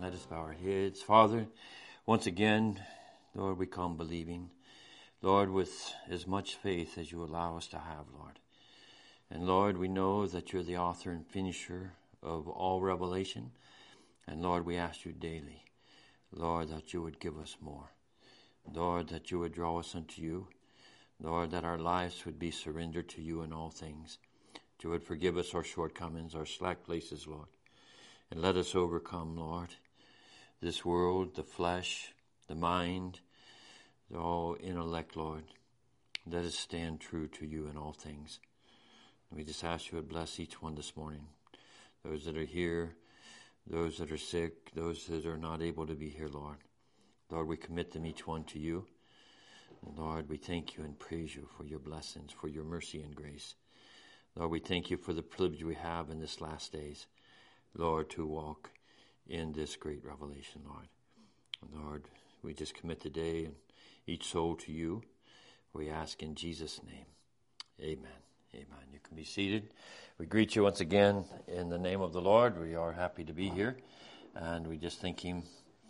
Let us bow our heads. Father, once again, Lord, we come believing. Lord, with as much faith as you allow us to have, Lord. And Lord, we know that you're the author and finisher of all revelation. And Lord, we ask you daily, Lord, that you would give us more. Lord, that you would draw us unto you. Lord, that our lives would be surrendered to you in all things. That you would forgive us our shortcomings, our slack places, Lord. And let us overcome, Lord, this world, the flesh, the mind, all intellect, Lord. Let us stand true to you in all things. We just ask you to bless each one this morning. Those that are here, those that are sick, those that are not able to be here, Lord. Lord, we commit them each one to you. And Lord, we thank you and praise you for your blessings, for your mercy and grace. Lord, we thank you for the privilege we have in this last days, Lord, to walk in this great revelation, Lord. And Lord, we just commit the day and each soul to you. We ask in Jesus' name. Amen. Amen. You can be seated. We greet you once again in the name of the Lord. We are happy to be here, and we just thank him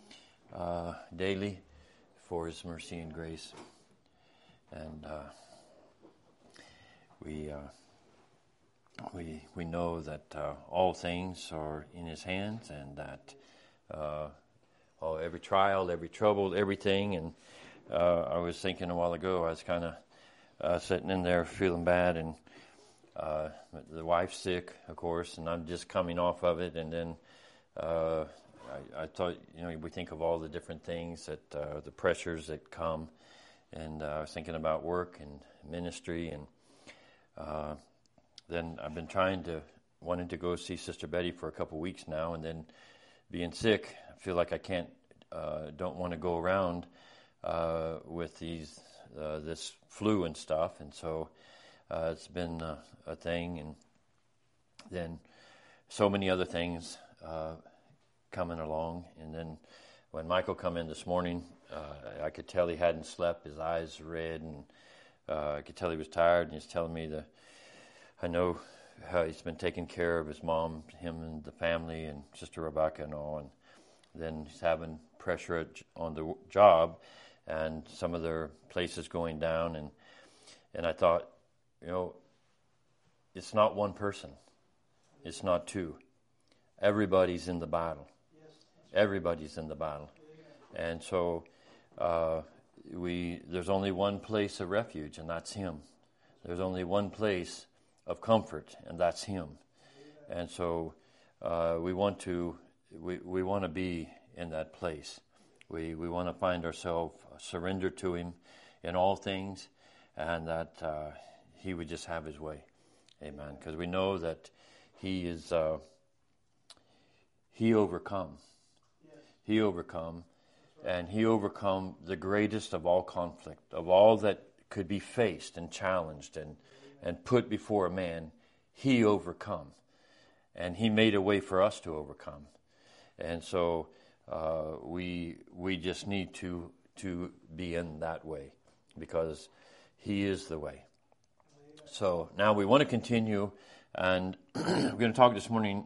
daily for his mercy and grace. And we know that all things are in his hands, and that every trial, every trouble, everything. And I was thinking a while ago, I was kind of sitting in there feeling bad, and the wife's sick, of course, and I'm just coming off of it. And then I thought, we think of all the different things that the pressures that come, and I was thinking about work and ministry, and then I've been wanting to go see Sister Betty for a couple of weeks now, and then being sick, I feel like I don't want to go around with this flu and stuff, and so it's been a thing, and then so many other things coming along. And then when Michael come in this morning, I could tell he hadn't slept. His eyes were red, and I could tell he was tired. And he's telling me I know how he's been taking care of his mom, him and the family, and Sister Rebecca and all. And then he's having pressure on the job, and some of their places going down. And I thought, it's not one person. It's not two. Everybody's in the battle. Everybody's in the battle. And so there's only one place of refuge, and that's him. There's only one place of comfort, and that's him. And so we want to be in that place. We want to find ourselves surrendered to him in all things, and that he would just have his way. Amen. Because we know that he overcome. He overcome, and he overcome the greatest of all conflict, of all that could be faced and challenged and put before a man. He overcome, and he made a way for us to overcome. And so we just need to be in that way, because he is the way. So now we want to continue, and we're going to talk this morning.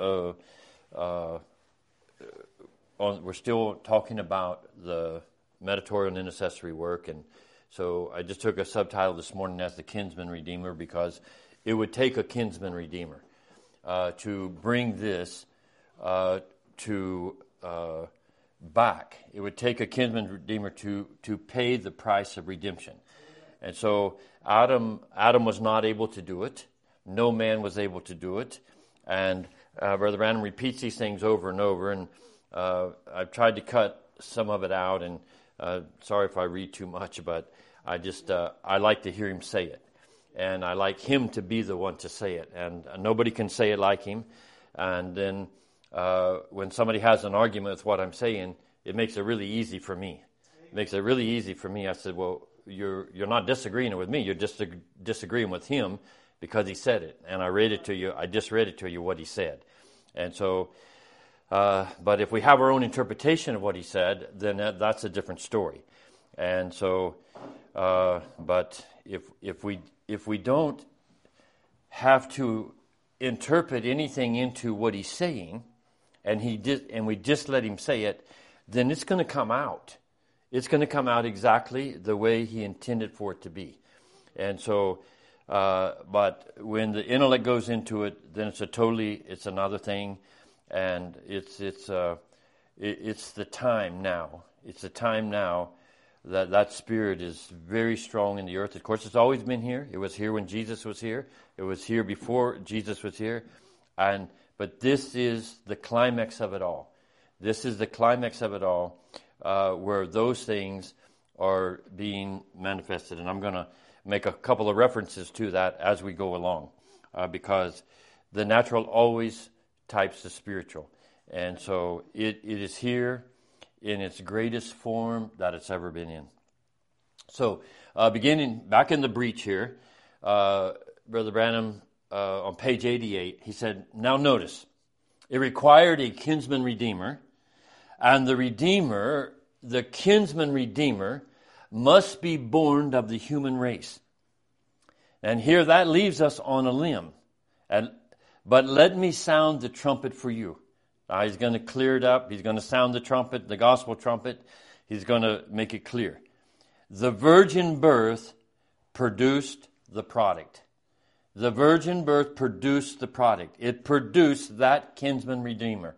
We're still talking about the mediatorial and intercessory work, and so I just took a subtitle this morning as the kinsman redeemer, because it would take a kinsman redeemer to bring this to back. It would take a kinsman redeemer to pay the price of redemption. And so Adam was not able to do it. No man was able to do it. And Brother Branham repeats these things over and over. And I've tried to cut some of it out. And sorry if I read too much, but I like to hear him say it. And I like him to be the one to say it. And nobody can say it like him. And then when somebody has an argument with what I'm saying, it makes it really easy for me. It makes it really easy for me. I said, well, you're not disagreeing with me. You're just disagreeing with him because he said it. And I read it to you. I just read it to you what he said. And so, but if we have our own interpretation of what he said, then that's a different story. And so, but if we don't have to interpret anything into what he's saying, and we just let him say it, then it's going to come out. It's going to come out exactly the way he intended for it to be. And so, but when the intellect goes into it, then it's another thing, and it's the time now. It's the time now that spirit is very strong in the earth. Of course, it's always been here. It was here when Jesus was here. It was here before Jesus was here, but this is the climax of it all. This is the climax of it all, where those things are being manifested. And I'm going to make a couple of references to that as we go along, because the natural always types the spiritual. And so it is here in its greatest form that it's ever been in. So beginning back in the breach here, Brother Branham, on page 88, he said, now notice, it required a kinsman redeemer, and the kinsman redeemer, must be born of the human race. And here that leaves us on a limb. But let me sound the trumpet for you. Now he's going to clear it up. He's going to sound the trumpet, the gospel trumpet. He's going to make it clear. The virgin birth produced the product. The virgin birth produced the product. It produced that kinsman redeemer.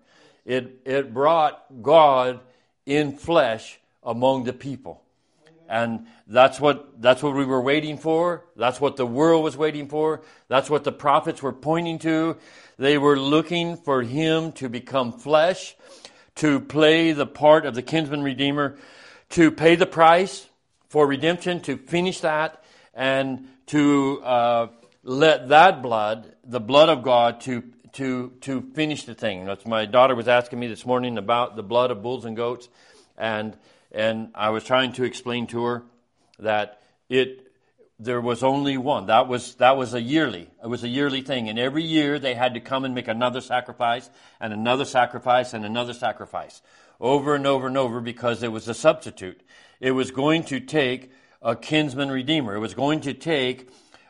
It brought God in flesh among the people. And that's what we were waiting for. That's what the world was waiting for. That's what the prophets were pointing to. They were looking for him to become flesh, to play the part of the kinsman redeemer, to pay the price for redemption, to finish that, and to let that blood, the blood of God, to finish the thing. That's my daughter was asking me this morning about the blood of bulls and goats, and I was trying to explain to her that there was only one. That was a yearly. It was a yearly thing, and every year they had to come and make another sacrifice and another sacrifice and another sacrifice, over and over and over, because it was a substitute. It was going to take a kinsman redeemer. It was going to take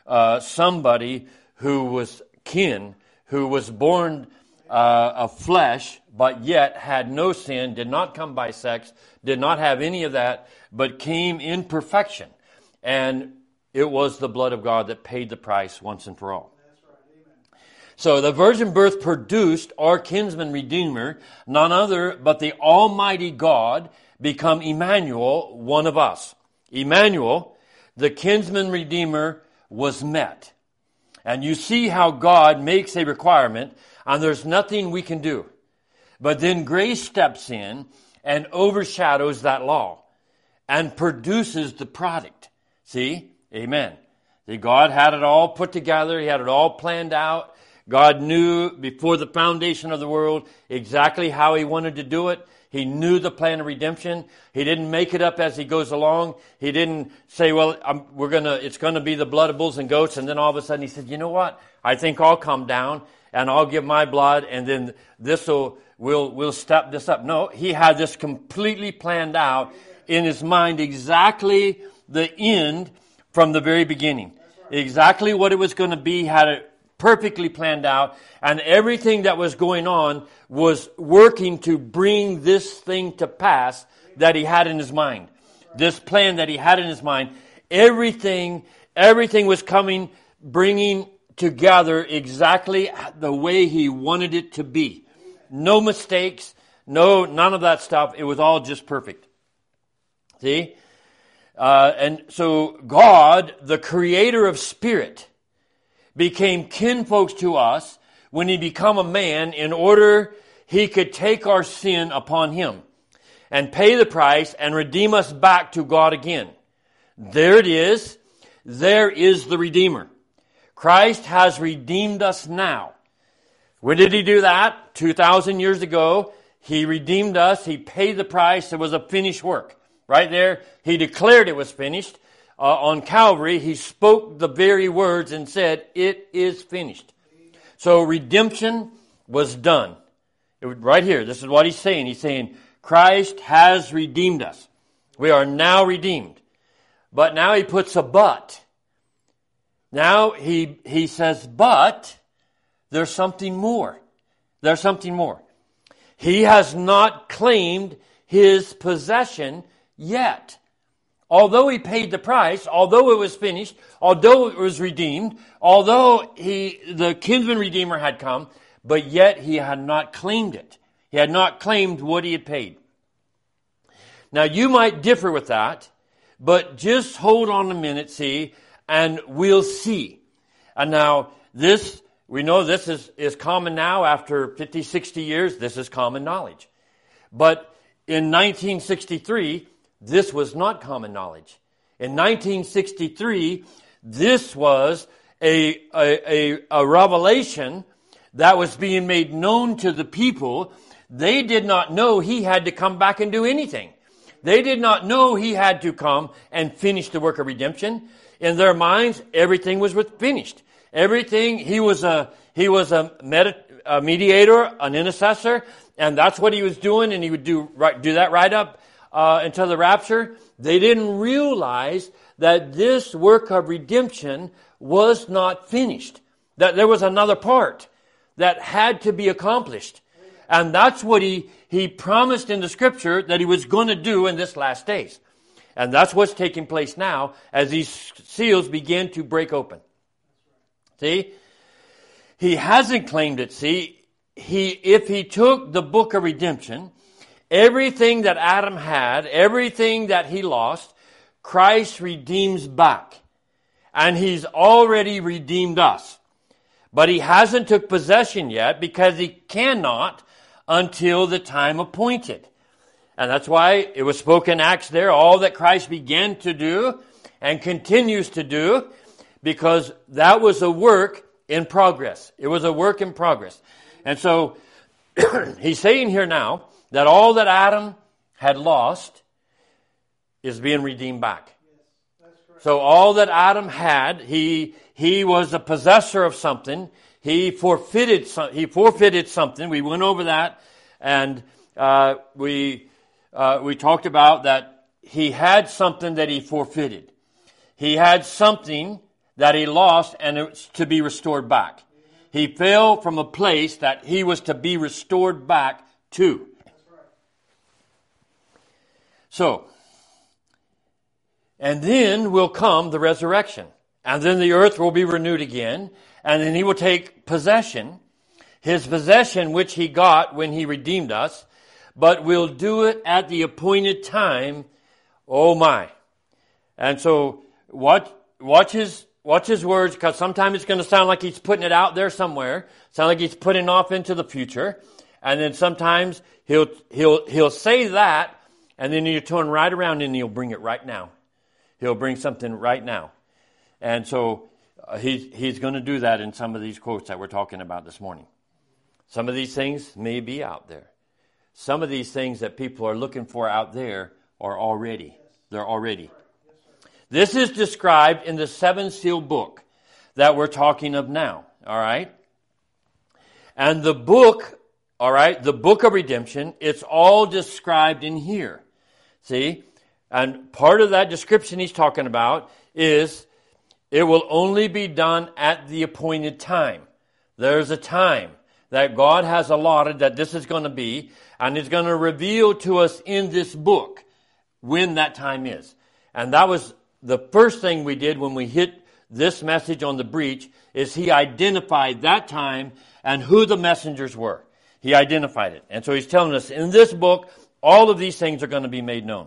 somebody who was kin, who was born of flesh, but yet had no sin, did not come by sex, did not have any of that, but came in perfection. And it was the blood of God that paid the price once and for all. That's right. Amen. So the virgin birth produced our kinsman redeemer, none other but the Almighty God, become Emmanuel, one of us. Emmanuel, the kinsman redeemer, was met. And you see how God makes a requirement, and there's nothing we can do. But then grace steps in and overshadows that law and produces the product. See? Amen. See, God had it all put together. He had it all planned out. God knew before the foundation of the world exactly how he wanted to do it. He knew the plan of redemption. He didn't make it up as he goes along. He didn't say, well, it's going to be the blood of bulls and goats. And then all of a sudden he said, you know what? I think I'll come down and I'll give my blood, and then we'll step this up. No, he had this completely planned out in his mind, exactly the end from the very beginning. Right. Exactly what it was going to be, had it perfectly planned out, and everything that was going on was working to bring this thing to pass that he had in his mind. This plan that he had in his mind, everything was coming, bringing together exactly the way he wanted it to be. No mistakes, none of that stuff. It was all just perfect. See? And so God, the creator of spirit, became kinfolks to us when he became a man in order he could take our sin upon him and pay the price and redeem us back to God again. There it is. There is the Redeemer. Christ has redeemed us now. When did he do that? 2,000 years ago. He redeemed us. He paid the price. It was a finished work. Right there, he declared it was finished. On Calvary, he spoke the very words and said, it is finished. So redemption was done. Right here, this is what he's saying. He's saying, Christ has redeemed us. We are now redeemed. But now he puts a but. Now he says, but there's something more. There's something more. He has not claimed his possession yet. Although he paid the price, although it was finished, although it was redeemed, although the kinsman redeemer had come, but yet he had not claimed it. He had not claimed what he had paid. Now you might differ with that, but just hold on a minute, see, and we'll see. And now we know this is common now after 50, 60 years. This is common knowledge. But in 1963, this was not common knowledge. In 1963, this was a revelation that was being made known to the people. They did not know he had to come back and do anything. They did not know he had to come and finish the work of redemption. In their minds, everything was finished. Everything, he was a mediator, an intercessor, and that's what he was doing, and he would do that right up until the rapture. They didn't realize that this work of redemption was not finished, that there was another part that had to be accomplished. And that's what he promised in the scripture that he was going to do in this last days. And that's what's taking place now as these seals begin to break open. See? He hasn't claimed it. See? If he took the book of redemption, everything that Adam had, everything that he lost, Christ redeems back. And he's already redeemed us. But he hasn't took possession yet because he cannot until the time appointed. And that's why it was spoken in Acts there, all that Christ began to do and continues to do, because that was a work in progress. It was a work in progress. And so he's saying here now that all that Adam had lost is being redeemed back. So all that Adam had, he was a possessor of something. He forfeited something. We went over that, and we talked about that he had something that he forfeited. He had something that he lost, and it's to be restored back. He fell from a place that he was to be restored back to. So, and then will come the resurrection. And then the earth will be renewed again. And then he will take possession, his possession which he got when he redeemed us, but will do it at the appointed time. Oh my. And so watch his words, because sometimes it's going to sound like he's putting it out there somewhere, sound like he's putting off into the future. And then sometimes he'll say that, and then you turn right around and he'll bring it right now. He'll bring something right now. And so he's going to do that in some of these quotes that we're talking about this morning. Some of these things may be out there. Some of these things that people are looking for out there are already. They're already. This is described in the 7-seal book that we're talking of now. All right? And the book, all right, the book of redemption, it's all described in here. See? And part of that description he's talking about is it will only be done at the appointed time. There's a time that God has allotted that this is going to be, and He's going to reveal to us in this book when that time is. And that was the first thing we did when we hit this message on the breach, is He identified that time and who the messengers were. He identified it. And so He's telling us in this book, all of these things are going to be made known.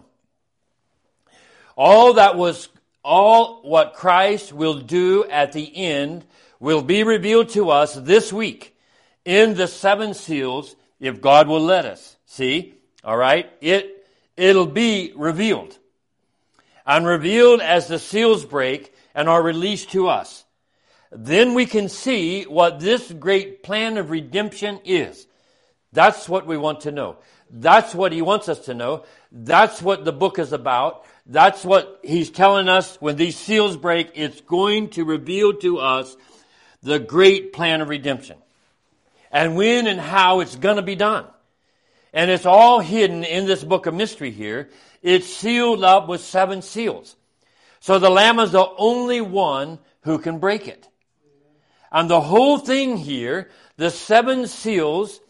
All what Christ will do at the end will be revealed to us this week in the 7 seals, if God will let us. See? All right? It'll be revealed. And revealed as the seals break and are released to us. Then we can see what this great plan of redemption is. That's what we want to know. That's what He wants us to know. That's what the book is about. That's what He's telling us. When these seals break, it's going to reveal to us the great plan of redemption. And when and how it's going to be done. And it's all hidden in this book of mystery here. It's sealed up with 7 seals. So the Lamb is the only one who can break it. And the whole thing here, the 7 seals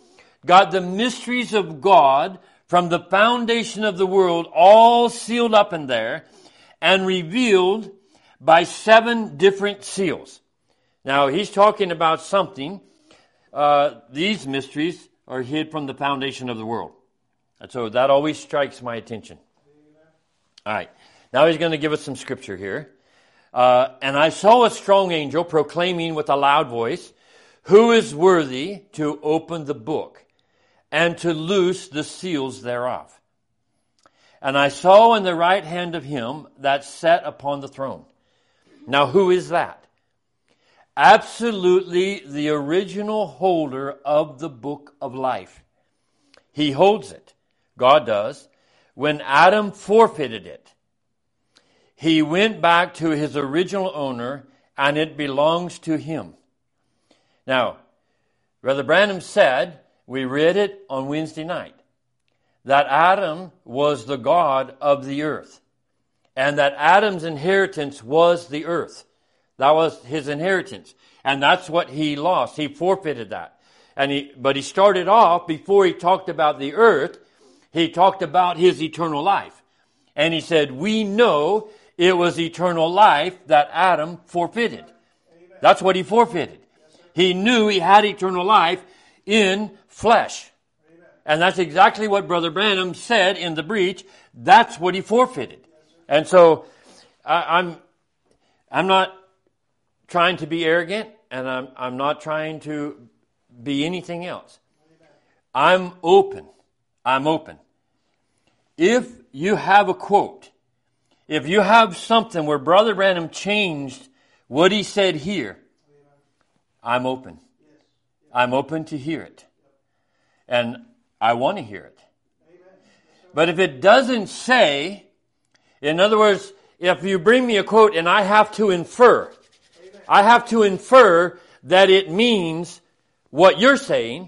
got the mysteries of God from the foundation of the world all sealed up in there and revealed by 7 different seals. Now, he's talking about something. These mysteries are hid from the foundation of the world. And so that always strikes my attention. All right. Now he's going to give us some scripture here. And I saw a strong angel proclaiming with a loud voice, "Who is worthy to open the book and to loose the seals thereof?" And I saw in the right hand of him that sat upon the throne. Now who is that? Absolutely the original holder of the book of life. He holds it. God does. When Adam forfeited it, he went back to his original owner, and it belongs to him. Now, Brother Branham said, we read it on Wednesday night, that Adam was the god of the earth, and that Adam's inheritance was the earth. That was his inheritance, and that's what he lost. He forfeited that. But he started off, before he talked about the earth, he talked about his eternal life. And he said, we know it was eternal life that Adam forfeited. That's what he forfeited. He knew he had eternal life in flesh. And that's exactly what Brother Branham said in the breach. That's what he forfeited. And so I'm not trying to be arrogant, and I'm not trying to be anything else. I'm open. If you have a quote, if you have something where Brother Branham changed what he said here, I'm open. I'm open to hear it. And I want to hear it. But if it doesn't say, in other words, if you bring me a quote and I have to infer that it means what you're saying,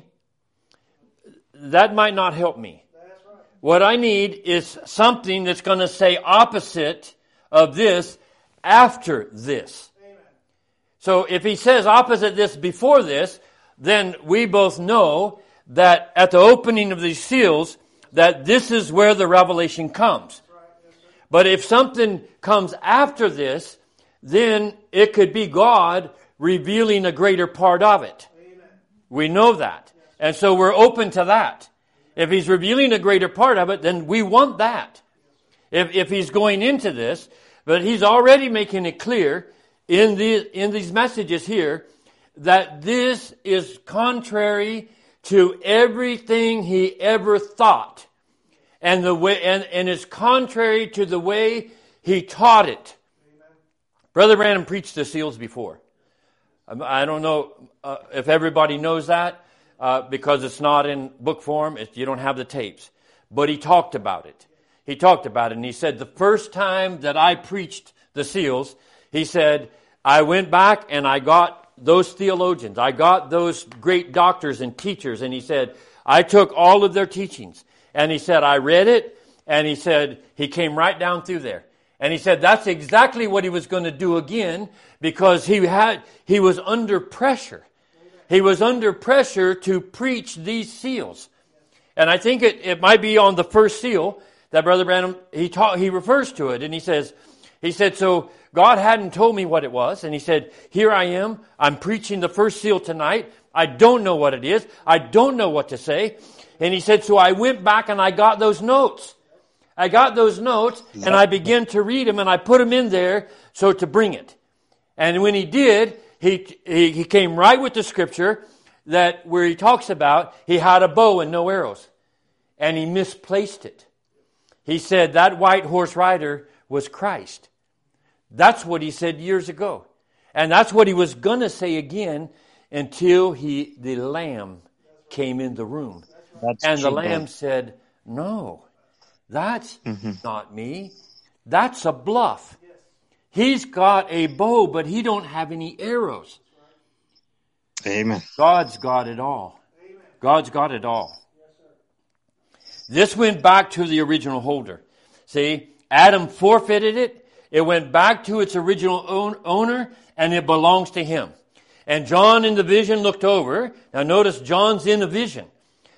that might not help me. What I need is something that's going to say opposite of this after this. So if he says opposite this before this, then we both know that at the opening of these seals, that this is where the revelation comes. But if something comes after this, then it could be God revealing a greater part of it. We know that. And so we're open to that. If he's revealing a greater part of it, then we want that. If he's going into this, but he's already making it clear in these messages here that this is contrary to everything he ever thought, and the way and is contrary to the way he taught it. Brother Branham preached the seals before. I don't know if everybody knows that. Because it's not in book form, you don't have the tapes. But he talked about it. And he said, the first time that I preached the seals, he said, I went back and I got those theologians. I got those great doctors and teachers. And he said, I took all of their teachings. And he said, I read it. And he said, he came right down through there. And he said, that's exactly what he was going to do again, because he was under pressure. He was under pressure to preach these seals. And I think it might be on the first seal that Brother Branham, he refers to it. And he said, so God hadn't told me what it was. And he said, here I am. I'm preaching the first seal tonight. I don't know what it is. I don't know what to say. And he said, so I went back and I got those notes. And I began to read them and I put them in there so to bring it. And when he did, He came right with the scripture that where he talks about he had a bow and no arrows. And he misplaced it. He said that white horse rider was Christ. That's what he said years ago. And that's what he was going to say again until the lamb came in the room. And the lamb said, no, that's not me. That's a bluff. He's got a bow, but he don't have any arrows. Amen. God's got it all. God's got it all. This went back to the original holder. See, Adam forfeited it. It went back to its original owner, and it belongs to him. And John in the vision looked over. Now notice John's in the vision.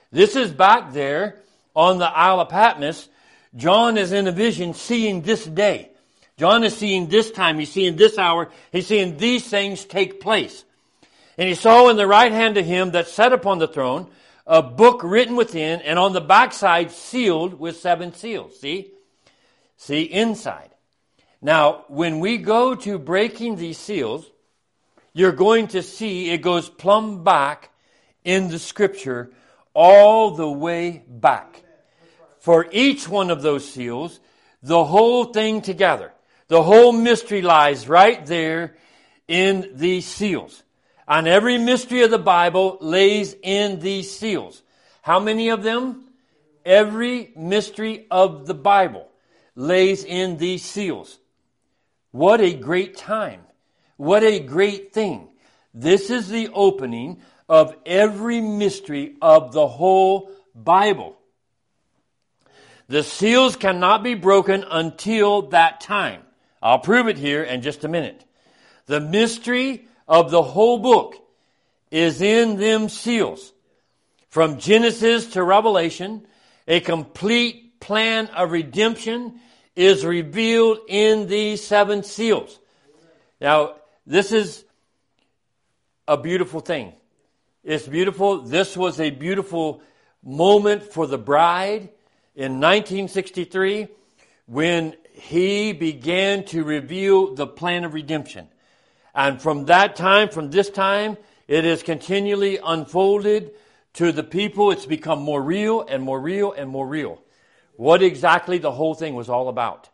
This is back there on the Isle of Patmos. John is in a vision seeing this day. John is seeing this time. He's seeing this hour. He's seeing these things take place. And he saw in the right hand of him that sat upon the throne a book written within, and on the backside sealed with 7 seals. See? See, inside. Now, when we go to breaking these seals, you're going to see it goes plumb back in the Scripture all the way back. For each one of those seals, the whole thing together, the whole mystery lies right there in these seals. And every mystery of the Bible lays in these seals. How many of them? Every mystery of the Bible lays in these seals. What a great time. What a great thing. This is the opening of every mystery of the whole Bible. The seals cannot be broken until that time. I'll prove it here in just a minute. The mystery of the whole book is in them seals. From Genesis to Revelation, a complete plan of redemption is revealed in these 7 seals. Now, this is a beautiful thing. It's beautiful. This was a beautiful moment for the bride in 1963 when he began to reveal the plan of redemption. And from that time, from this time, it has continually unfolded to the people. It's become more real and more real and more real. What exactly the whole thing was all about.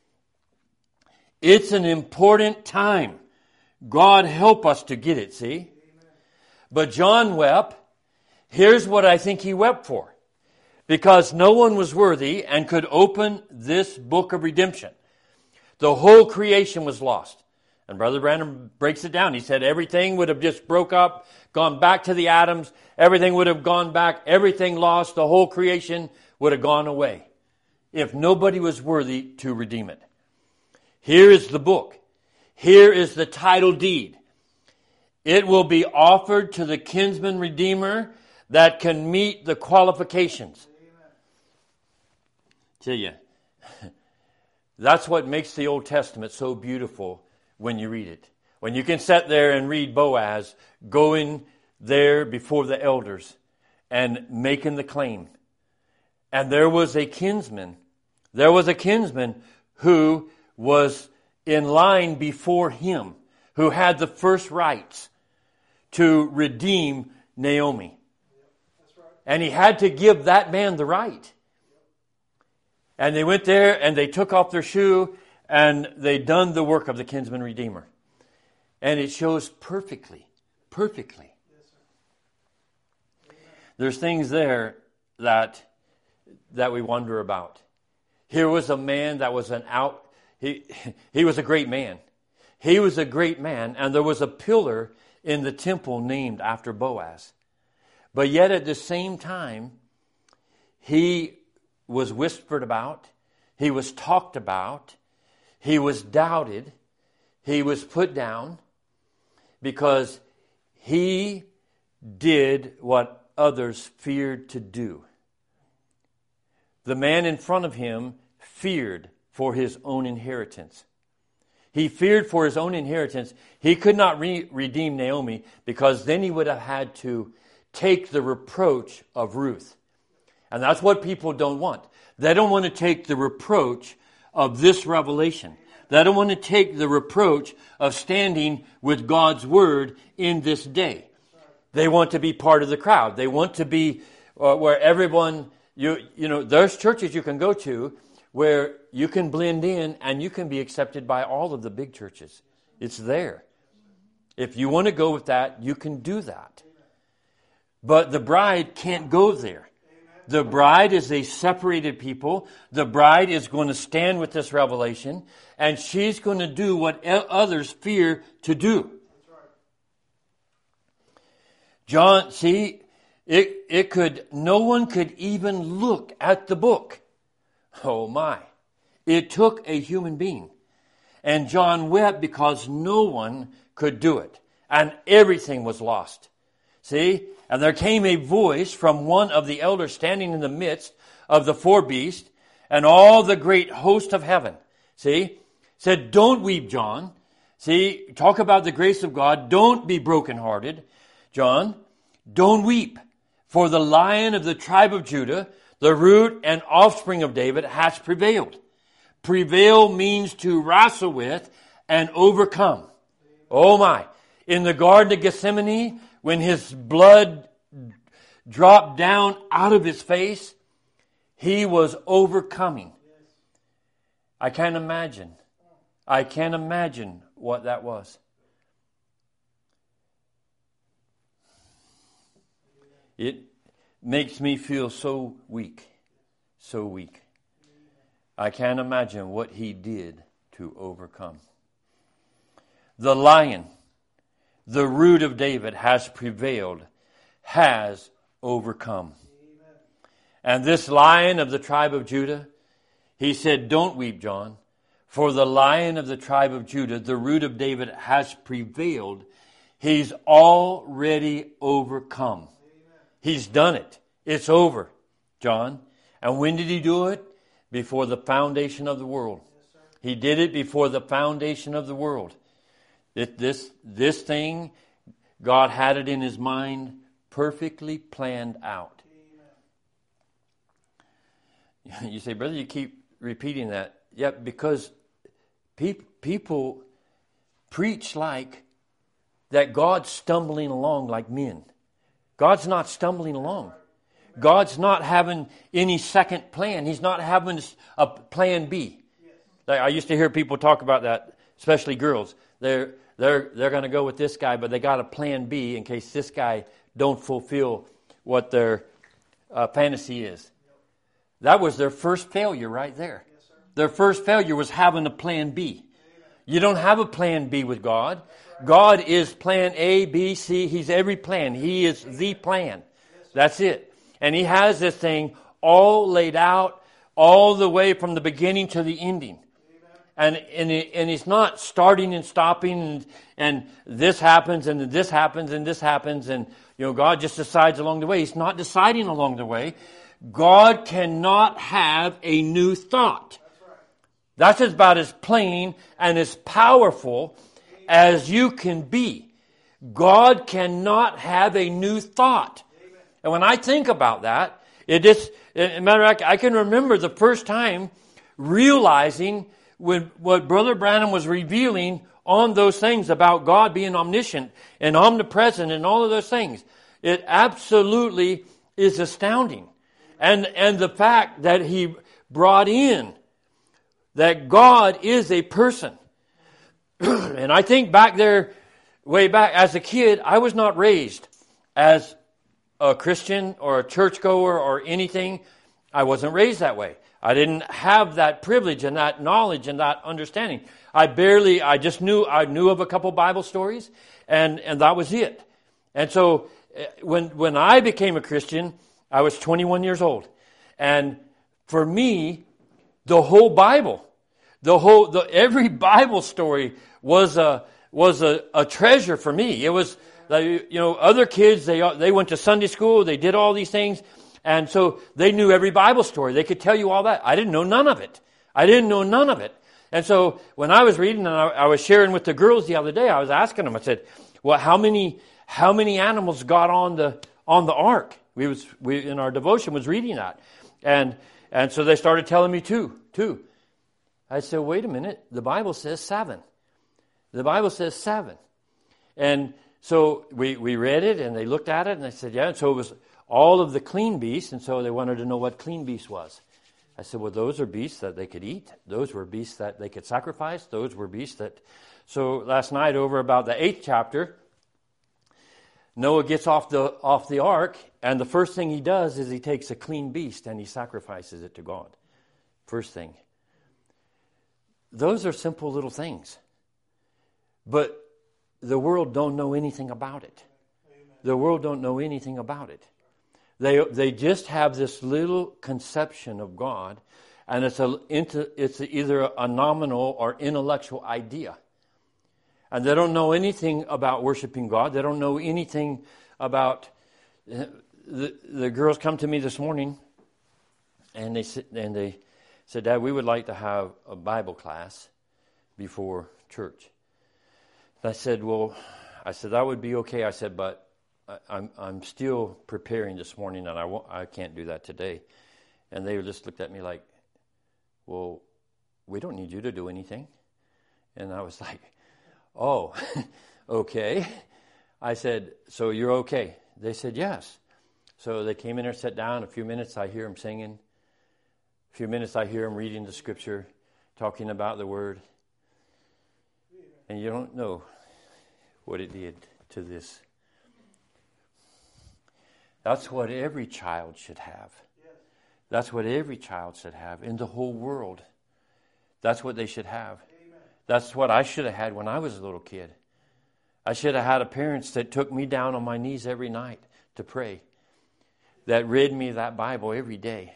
It's an important time. God help us to get it, see? But John wept. Here's what I think he wept for. Because no one was worthy and could open this book of redemption. The whole creation was lost. And Brother Branham breaks it down. He said everything would have just broke up, gone back to the atoms. Everything would have gone back. Everything lost. The whole creation would have gone away if nobody was worthy to redeem it. Here is the book. Here is the title deed. It will be offered to the kinsman redeemer that can meet the qualifications. Tell you, that's what makes the Old Testament so beautiful when you read it. When you can sit there and read Boaz going there before the elders and making the claim. And there was a kinsman. There was a kinsman who was in line before him, who had the first rights to redeem Naomi. And he had to give that man the right. And they went there and they took off their shoe and they done the work of the kinsman redeemer. And it shows perfectly. There's things there that we wonder about. Here was a man that was he was a great man. He was a great man, and there was a pillar in the temple named after Boaz. But yet at the same time, he was whispered about, he was talked about, he was doubted, he was put down, because he did what others feared to do. The man in front of him feared for his own inheritance. He feared for his own inheritance. He could not redeem Naomi because then he would have had to take the reproach of Ruth. And that's what people don't want. They don't want to take the reproach of this revelation. They don't want to take the reproach of standing with God's word in this day. They want to be part of the crowd. They want to be where everyone, you know, there's churches you can go to where you can blend in and you can be accepted by all of the big churches. It's there. If you want to go with that, you can do that. But the bride can't go there. The bride is a separated people. The bride is going to stand with this revelation, and she's going to do what others fear to do. John, see, no one could even look at the book. Oh my. It took a human being. And John wept because no one could do it. And everything was lost. See? And there came a voice from one of the elders standing in the midst of the four beasts and all the great host of heaven. See? Said, don't weep, John. See? Talk about the grace of God. Don't be brokenhearted, John. Don't weep. For the Lion of the tribe of Judah, the root and offspring of David, has prevailed. Prevail means to wrestle with and overcome. Oh my. In the Garden of Gethsemane, when his blood dropped down out of his face, he was overcoming. I can't imagine. I can't imagine what that was. It makes me feel so weak. So weak. I can't imagine what he did to overcome. The Lion, the root of David, has prevailed, has overcome. And this Lion of the tribe of Judah, he said, don't weep, John, for the Lion of the tribe of Judah, the root of David, has prevailed. He's already overcome. He's done it. It's over, John. And when did he do it? Before the foundation of the world. He did it before the foundation of the world. This thing, God had it in his mind, perfectly planned out. You say, brother, you keep repeating that. Yeah, because people preach like that God's stumbling along like men. God's not stumbling along. God's not having any second plan. He's not having a plan B. Like I used to hear people talk about that, especially girls. They're going to go with this guy, but they got a plan B in case this guy don't fulfill what their fantasy is. That was their first failure right there. Their first failure was having a plan B. You don't have a plan B with God. God is plan A, B, C. He's every plan. He is the plan. That's it. And he has this thing all laid out all the way from the beginning to the ending. And he's not starting and stopping and this happens and this happens and this happens and God just decides along the way. He's not deciding along the way. God cannot have a new thought. That's about as plain and as powerful as you can be. God cannot have a new thought. And when I think about that, matter of fact, I can remember the first time realizing what Brother Branham was revealing on those things about God being omniscient and omnipresent and all of those things. It absolutely is astounding. And the fact that he brought in that God is a person. And I think back there, way back as a kid, I was not raised as a Christian or a churchgoer or anything. I wasn't raised that way. I didn't have that privilege and that knowledge and that understanding. I knew of a couple Bible stories and that was it. And so when I became a Christian, I was 21 years old. And for me, the whole Bible, every Bible story was a treasure for me. It was, other kids, they went to Sunday school, they did all these things, and so they knew every Bible story. They could tell you all that. I didn't know none of it. And so when I was reading, and I was sharing with the girls the other day, I was asking them, I said, well, how many animals got on the ark? We in our devotion was reading that. And so they started telling me two. I said, wait a minute, the Bible says 7. The Bible says 7. And so we read it and they looked at it and they said, yeah, and so it was all of the clean beasts, and so they wanted to know what clean beast was. I said, well, those are beasts that they could eat. Those were beasts that they could sacrifice. Those were beasts that... So last night over about the 8th chapter, Noah gets off the ark, and the first thing he does is he takes a clean beast and he sacrifices it to God. First thing. Those are simple little things. But the world don't know anything about it. The world don't know anything about it. They just have this little conception of God, and it's either a nominal or intellectual idea. And they don't know anything about worshiping God. They don't know anything about the girls come to me this morning, and they said, Dad, we would like to have a Bible class before church. And I said, that would be okay. I said, but I'm still preparing this morning, and I can't do that today. And they just looked at me like, well, we don't need you to do anything. And I was like, oh, okay. I said, so you're okay? They said, yes. So they came in there, sat down. A few minutes, I hear them singing. A few minutes, I hear them reading the scripture, talking about the word. And you don't know what it did to this. That's what every child should have. That's what every child should have in the whole world. That's what they should have. That's what I should have had when I was a little kid. I should have had parents that took me down on my knees every night to pray, that read me that Bible every day.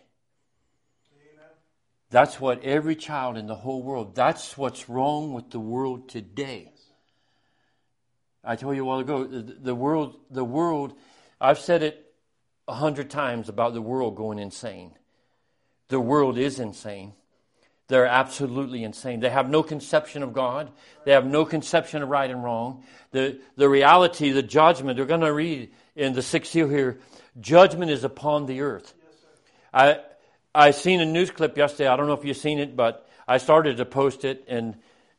That's what every child in the whole world, that's what's wrong with the world today. I told you a while ago, the world, I've said it 100 times about the world going insane. The world is insane. They're absolutely insane. They have no conception of God. They have no conception of right and wrong. The reality, the judgment, they're going to read in the 6th seal here, judgment is upon the earth. I seen a news clip yesterday. I don't know if you've seen it, but I started to post it. And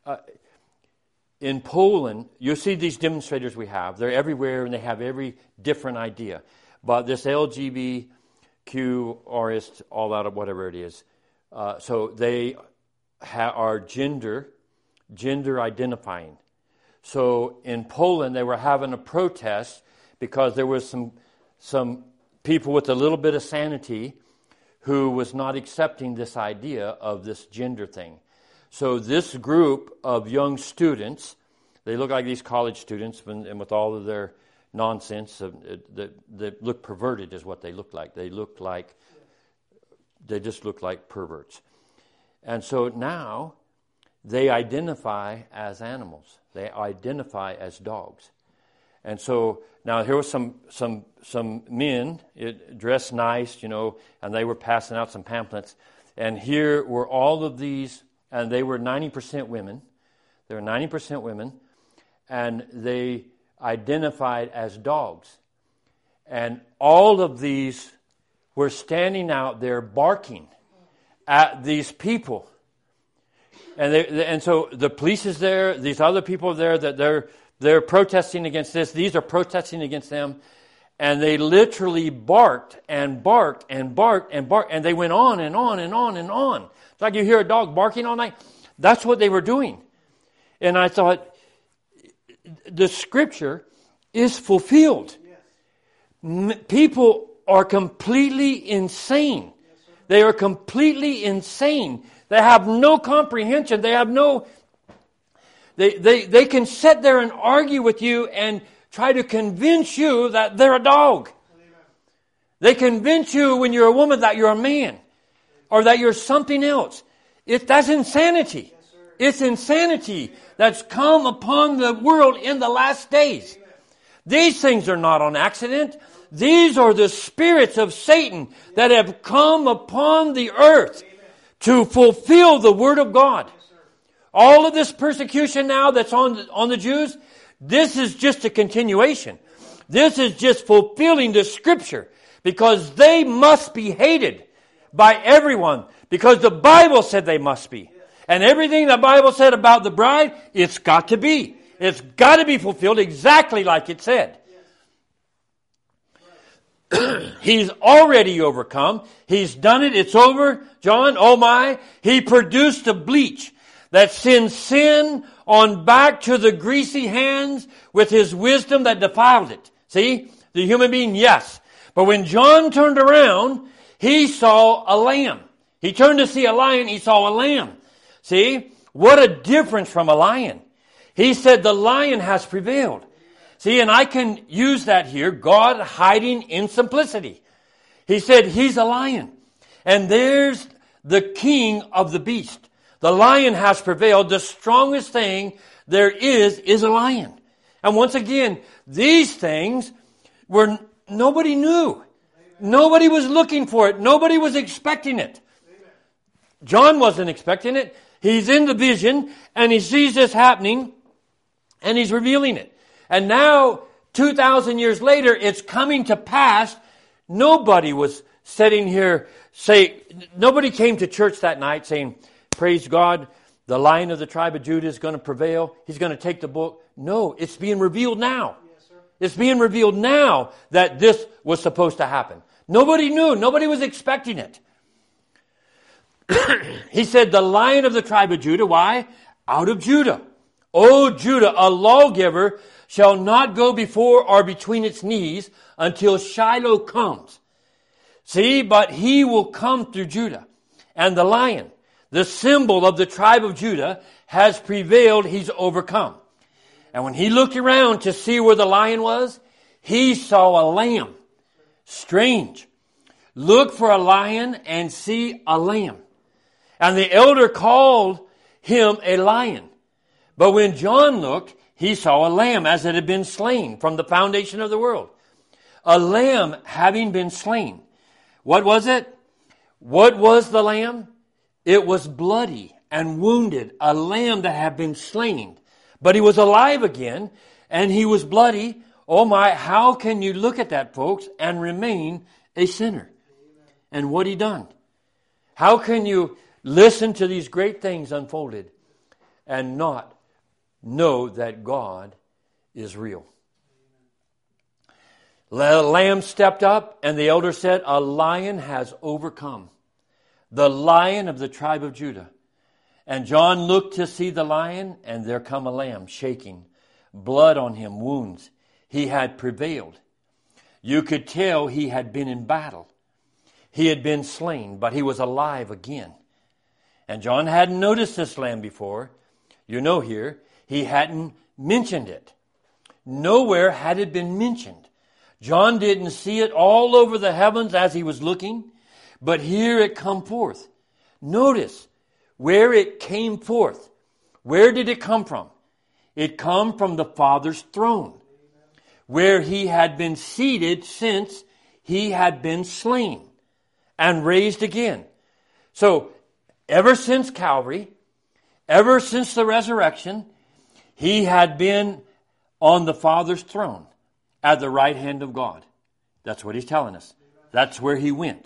in Poland, you'll see these demonstrators we have. They're everywhere, and they have every different idea. But this LGBTQ, all that, whatever it is. So they are gender identifying. So in Poland, they were having a protest because there was some people with a little bit of sanity who was not accepting this idea of this gender thing. So this group of young students, they look like these college students, and with all of their nonsense, that look perverted is what they look like. They just look like perverts. And so now they identify as animals. They identify as dogs. And so now here was some men dressed nice, and they were passing out some pamphlets. And here were all of these, and they were 90% women. They were 90% women, and they identified as dogs. And all of these were standing out there barking at these people. And so the police is there, these other people are there, that they're protesting against this. These are protesting against them. And they literally barked and barked and barked and barked. And they went on and on and on and on. It's like you hear a dog barking all night. That's what they were doing. And I thought, the scripture is fulfilled. People are completely insane. They are completely insane. They have no comprehension. They have no... They can sit there and argue with you and try to convince you that they're a dog. They convince you when you're a woman that you're a man or that you're something else. That's insanity. It's insanity that's come upon the world in the last days. These things are not on accident. These are the spirits of Satan that have come upon the earth to fulfill the Word of God. All of this persecution now that's on the Jews, this is just a continuation. This is just fulfilling the Scripture because they must be hated by everyone because the Bible said they must be. And everything the Bible said about the bride, it's got to be. It's got to be fulfilled exactly like it said. He's already overcome. He's done it. It's over. John, oh my. He produced a bleach that sends sin on back to the greasy hands with his wisdom that defiled it. See? The human being, yes. But when John turned around, he saw a lamb. He turned to see a lion, he saw a lamb. See? What a difference from a lion. He said the lion has prevailed. See, and I can use that here, God hiding in simplicity. He said he's a lion. And there's the king of the beast. The lion has prevailed. The strongest thing there is a lion. And once again, these things, where nobody knew. Nobody was looking for it. Nobody was expecting it. John wasn't expecting it. He's in the vision and he sees this happening and he's revealing it. And now, 2,000 years later, it's coming to pass. Nobody was sitting here nobody came to church that night saying, praise God, the Lion of the tribe of Judah is going to prevail. He's going to take the book. No, it's being revealed now. Yes, sir. It's being revealed now that this was supposed to happen. Nobody knew. Nobody was expecting it. He said, the Lion of the tribe of Judah. Why? Out of Judah. O Judah, a lawgiver shall not go before or between its knees until Shiloh comes. See, but he will come through Judah. And the Lion, the symbol of the tribe of Judah, has prevailed. He's overcome. And when he looked around to see where the lion was, he saw a lamb. Strange. Look for a lion and see a lamb. And the elder called him a lion. But when John looked, he saw a lamb as it had been slain from the foundation of the world. A lamb having been slain. What was it? What was the lamb? It was bloody and wounded. A lamb that had been slain. But he was alive again and he was bloody. Oh my, how can you look at that, folks, and remain a sinner? And what he done? How can you listen to these great things unfolded and not know that God is real? The lamb stepped up and the elder said, a lion has overcome. The Lion of the tribe of Judah. And John looked to see the lion, and there come a lamb, shaking, blood on him, wounds. He had prevailed. You could tell he had been in battle. He had been slain, but he was alive again. And John hadn't noticed this lamb before. You know here, he hadn't mentioned it. Nowhere had it been mentioned. John didn't see it all over the heavens as he was looking, but here it come forth. Notice where it came forth. Where did it come from? It come from the Father's throne, where he had been seated since he had been slain and raised again. So, ever since Calvary, ever since the resurrection, he had been on the Father's throne at the right hand of God. That's what he's telling us. That's where he went.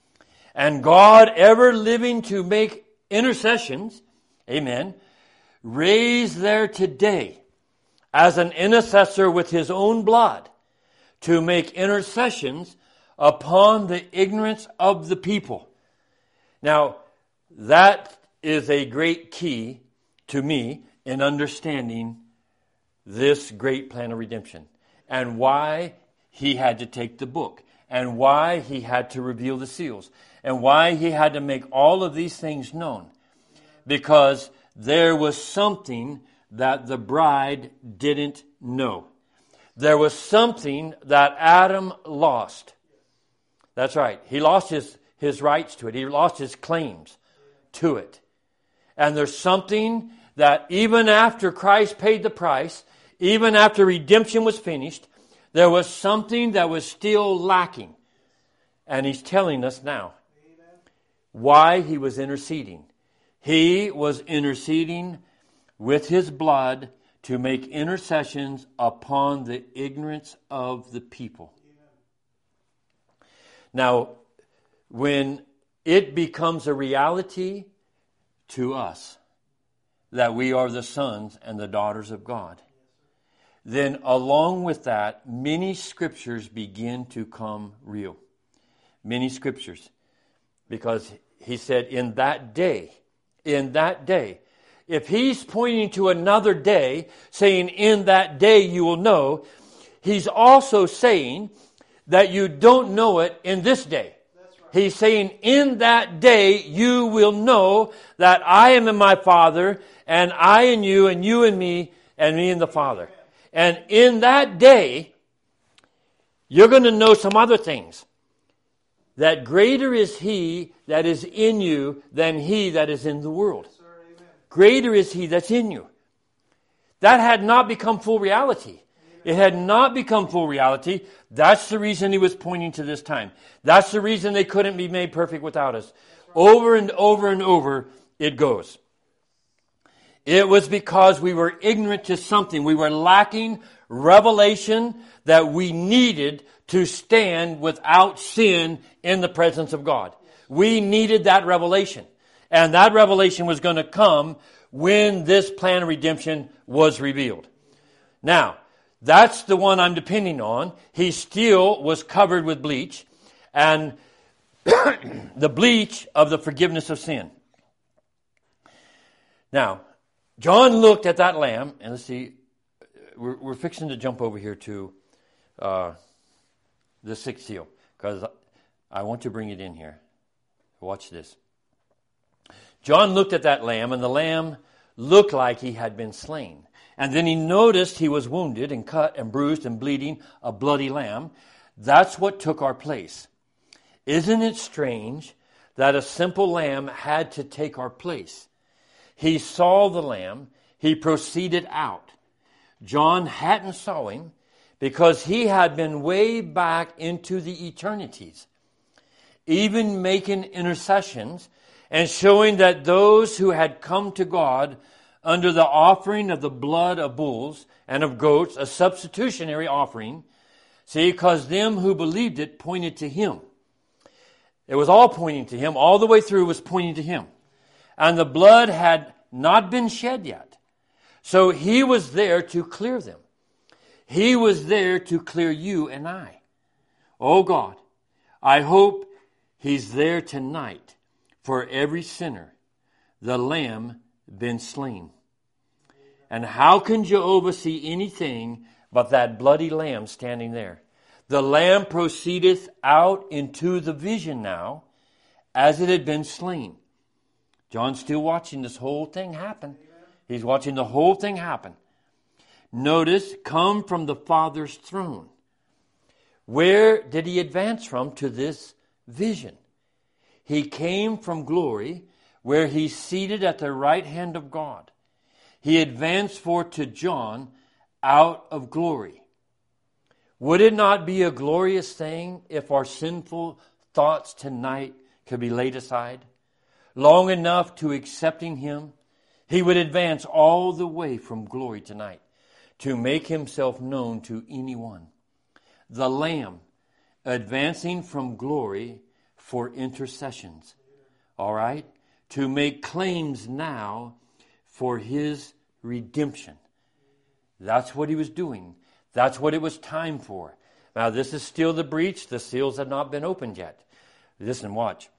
And God, ever living to make intercessions, amen, raised there today as an intercessor with his own blood to make intercessions upon the ignorance of the people. Now, that is a great key to me in understanding this great plan of redemption and why he had to take the book and why he had to reveal the seals and why he had to make all of these things known. Because there was something that the bride didn't know. There was something that Adam lost. That's right. He lost his rights to it. He lost his claims to it. And there's something that even after Christ paid the price, even after redemption was finished, there was something that was still lacking. And he's telling us now why he was interceding. He was interceding with his blood to make intercessions upon the ignorance of the people. Now, when it becomes a reality to us that we are the sons and the daughters of God, then along with that, many scriptures begin to come real. Many scriptures. Because he said, in that day, if he's pointing to another day, saying, in that day you will know, he's also saying that you don't know it in this day. That's right. He's saying, in that day you will know that I am in my Father, and I in you, and you in me, and me in the Father. And in that day, you're going to know some other things. That greater is he that is in you than he that is in the world. Yes, sir, amen. Greater is he that's in you. That had not become full reality. Amen. It had not become full reality. That's the reason he was pointing to this time. That's the reason they couldn't be made perfect without us. Over and over and over it goes. It was because we were ignorant to something. We were lacking revelation that we needed to stand without sin in the presence of God. We needed that revelation. And that revelation was going to come when this plan of redemption was revealed. Now, that's the one I'm depending on. He still was covered with bleach, and the bleach of the forgiveness of sin. Now, John looked at that lamb, and let's see, we're fixing to jump over here to the sixth seal, because I want to bring it in here. Watch this. John looked at that lamb, and the lamb looked like he had been slain. And then he noticed he was wounded and cut and bruised and bleeding, a bloody lamb. That's what took our place. Isn't it strange that a simple lamb had to take our place? He saw the lamb. He proceeded out. John hadn't saw him because he had been way back into the eternities, even making intercessions and showing that those who had come to God under the offering of the blood of bulls and of goats, a substitutionary offering, see, because them who believed it pointed to him. It was all pointing to him. All the way through was pointing to him. And the blood had not been shed yet. So he was there to clear them. He was there to clear you and I. Oh God, I hope he's there tonight for every sinner. The Lamb been slain. And how can Jehovah see anything but that bloody lamb standing there? The lamb proceedeth out into the vision now as it had been slain. John's still watching this whole thing happen. He's watching the whole thing happen. Notice, come from the Father's throne. Where did he advance from to this vision? He came from glory, where he's seated at the right hand of God. He advanced forth to John out of glory. Would it not be a glorious thing if our sinful thoughts tonight could be laid aside? Long enough to accepting him, he would advance all the way from glory tonight to make himself known to anyone. The Lamb advancing from glory for intercessions. All right? To make claims now for his redemption. That's what he was doing. That's what it was time for. Now, this is still the breach. The seals have not been opened yet. Listen, watch.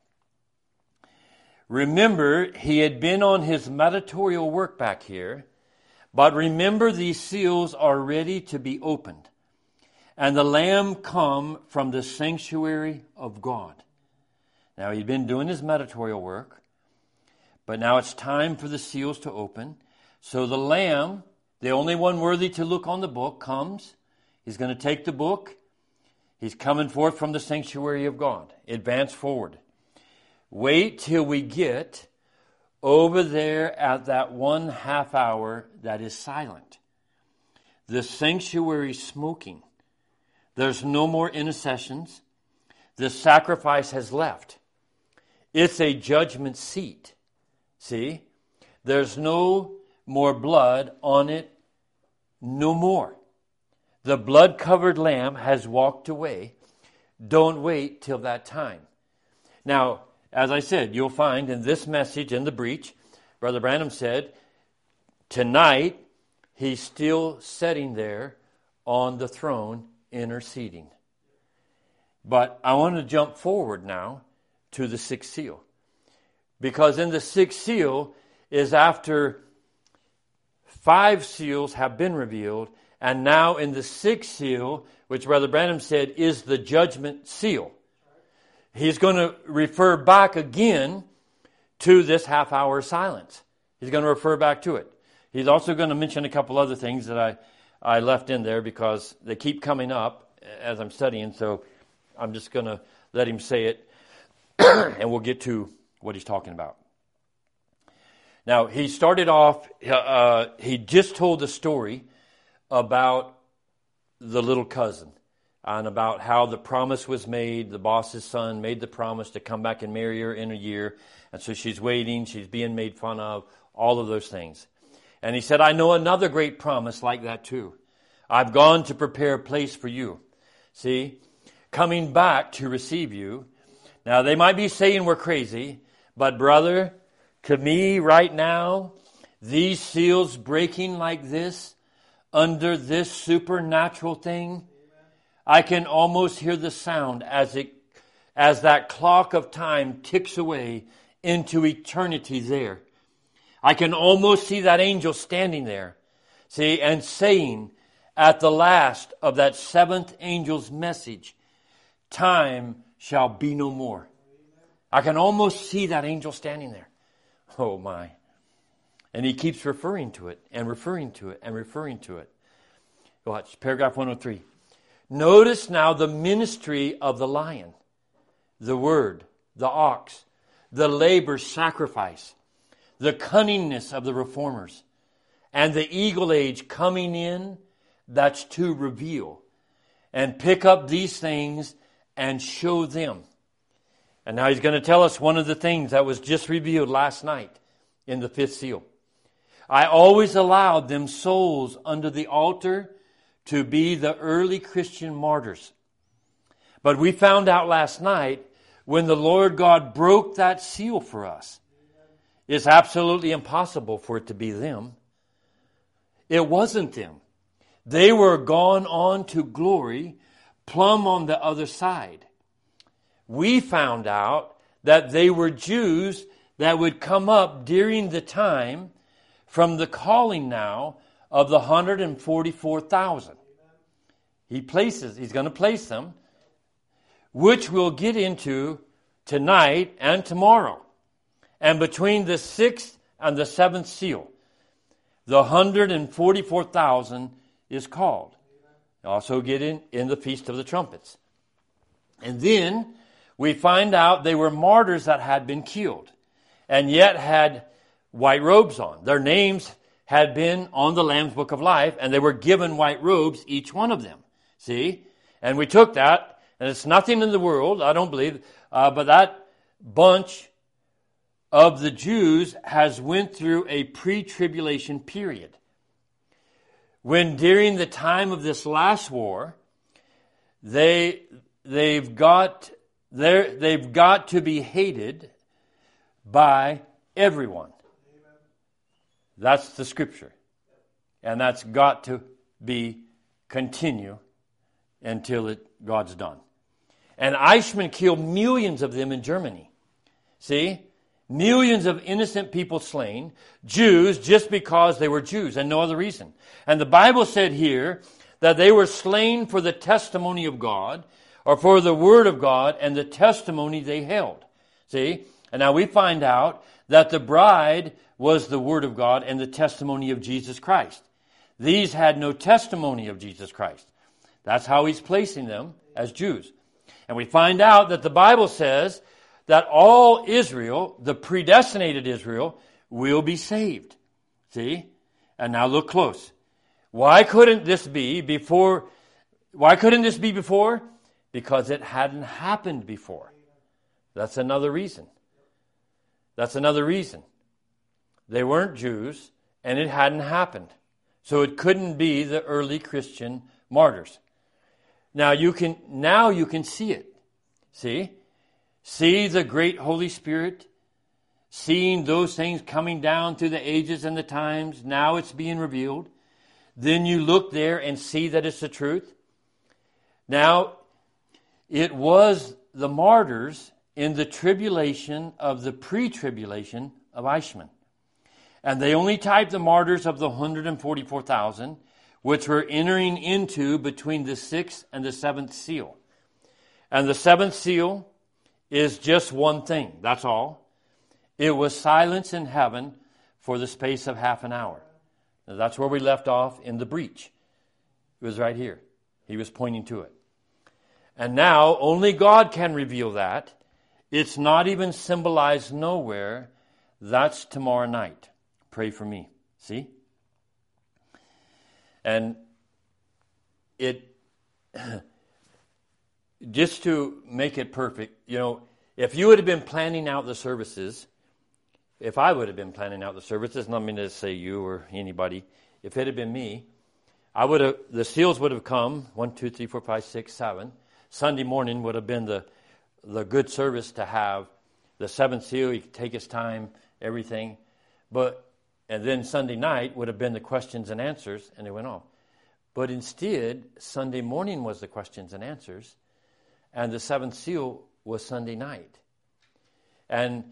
Remember, he had been on his mediatorial work back here, but remember these seals are ready to be opened. And the Lamb come from the sanctuary of God. Now, he'd been doing his mediatorial work, but now it's time for the seals to open. So the Lamb, the only one worthy to look on the book, comes. He's going to take the book. He's coming forth from the sanctuary of God. Advance forward. Wait till we get over there at that 1/2 hour that is silent. The sanctuary smoking. There's no more intercessions. The sacrifice has left. It's a judgment seat. See? There's no more blood on it. No more. The blood-covered lamb has walked away. Don't wait till that time. Now, as I said, you'll find in this message, in the breach, Brother Branham said, tonight, he's still sitting there on the throne interceding. But I want to jump forward now to the sixth seal. Because in the sixth seal is after 5 seals have been revealed, and now in the sixth seal, which Brother Branham said is the judgment seal. He's going to refer back again to this 1/2 hour silence. He's going to refer back to it. He's also going to mention a couple other things that I left in there because they keep coming up as I'm studying, so I'm just going to let him say it, and we'll get to what he's talking about. Now, he started off, he just told the story about the little cousin and about how the promise was made. The boss's son made the promise to come back and marry her in a year. And so she's waiting. She's being made fun of. All of those things. And he said, I know another great promise like that too. I've gone to prepare a place for you. See, coming back to receive you. Now, they might be saying we're crazy, but brother, to me right now, these seals breaking like this, under this supernatural thing, I can almost hear the sound as that clock of time ticks away into eternity there. I can almost see that angel standing there, see, and saying at the last of that seventh angel's message, time shall be no more. I can almost see that angel standing there. Oh my. And he keeps referring to it and referring to it and referring to it. Watch, paragraph 103. Notice now the ministry of the lion, the word, the ox, the labor sacrifice, the cunningness of the reformers, and the eagle age coming in, that's to reveal and pick up these things and show them. And now he's going to tell us one of the things that was just revealed last night in the fifth seal. I always allowed them souls under the altar to be the early Christian martyrs. But we found out last night when the Lord God broke that seal for us, it's absolutely impossible for it to be them. It wasn't them. They were gone on to glory, plumb on the other side. We found out that they were Jews that would come up during the time from the calling now of the 144,000. He's going to place them, which we'll get into tonight and tomorrow. And between the sixth and the seventh seal, the 144,000 is called. Also get in the Feast of the Trumpets. And then we find out they were martyrs that had been killed and yet had white robes on. Their names had been on the Lamb's Book of Life, and they were given white robes, each one of them. See? And we took that, and it's nothing in the world, I don't believe, but that bunch of the Jews has went through a pre-tribulation period. When during the time of this last war, they've got to be hated by everyone. That's the scripture. And that's got to be continue until God's done. And Eichmann killed millions of them in Germany. See? Millions of innocent people slain, Jews, just because they were Jews and no other reason. And the Bible said here that they were slain for the testimony of God, or for the word of God and the testimony they held. See? And now we find out that the bride was the word of God and the testimony of Jesus Christ. These had no testimony of Jesus Christ. That's how he's placing them as Jews. And we find out that the Bible says that all Israel, the predestinated Israel, will be saved. See? And now look close. Why couldn't this be before? Because it hadn't happened before. That's another reason. They weren't Jews, and it hadn't happened. So it couldn't be the early Christian martyrs. Now you can see it. See? See the great Holy Spirit, seeing those things coming down through the ages and the times. Now it's being revealed. Then you look there and see that it's the truth. Now, it was the martyrs in the tribulation of the pre-tribulation of Eichmann. And they only typed the martyrs of the 144,000, which were entering into between the sixth and the seventh seal. And the seventh seal is just one thing. That's all. It was silence in heaven for the space of half an hour. Now, that's where we left off in the breach. It was right here. He was pointing to it. And now only God can reveal that. It's not even symbolized nowhere. That's tomorrow night. Pray for me. See? And it just to make it perfect, if you would have been planning out the services, if I would have been planning out the services, not mean to say you or anybody, if it had been me, the seals would have come, 1, 2, 3, 4, 5, 6, 7. Sunday morning would have been the good service to have the seventh seal. He could take his time, everything. And then Sunday night would have been the questions and answers, and it went off. But instead, Sunday morning was the questions and answers, and the seventh seal was Sunday night. And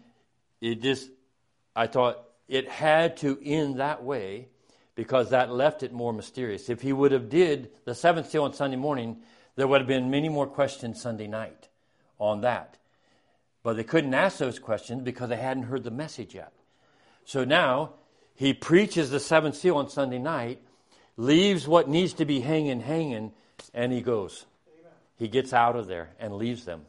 I thought it had to end that way because that left it more mysterious. If he would have did the seventh seal on Sunday morning, there would have been many more questions Sunday night on that. But they couldn't ask those questions because they hadn't heard the message yet. So now he preaches the seventh seal on Sunday night, leaves what needs to be hanging, and he goes. Amen. He gets out of there and leaves them.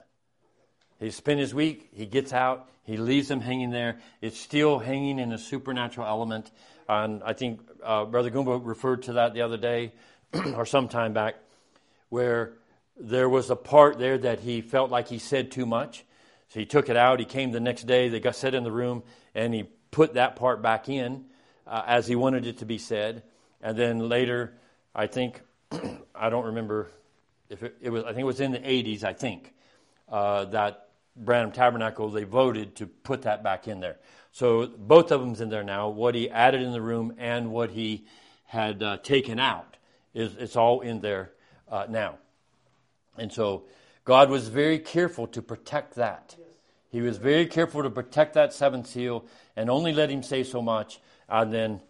He spent his week, he gets out, he leaves them hanging there. It's still hanging in a supernatural element. And I think Brother Goomba referred to that the other day or some time back, where there was a part there that he felt like he said too much. So he took it out. He came the next day. They got set in the room, and he put that part back in as he wanted it to be said. And then later, I think, I don't remember if it was, I think it was in the 80s, I think, that Branham Tabernacle, they voted to put that back in there. So both of them's in there now. What he added in the room and what he had taken out, it's all in there now. And so God was very careful to protect that. He was very careful to protect that seventh seal and only let him say so much, and then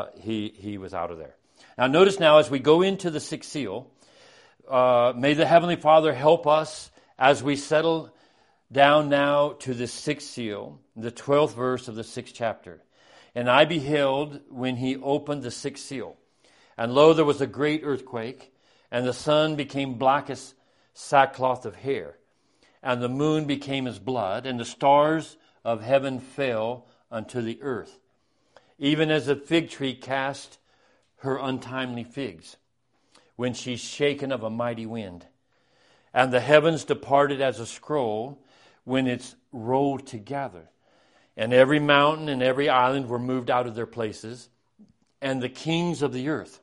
he was out of there. Now notice now as we go into the sixth seal, may the Heavenly Father help us as we settle down now to the sixth seal, the 12th verse of the 6th chapter. And I beheld when he opened the sixth seal, and lo, there was a great earthquake, and the sun became black as sackcloth of hair, and the moon became as blood, and the stars of heaven fell unto the earth, even as a fig tree cast her untimely figs, when she's shaken of a mighty wind. And the heavens departed as a scroll when it's rolled together. And every mountain and every island were moved out of their places, and the kings of the earth,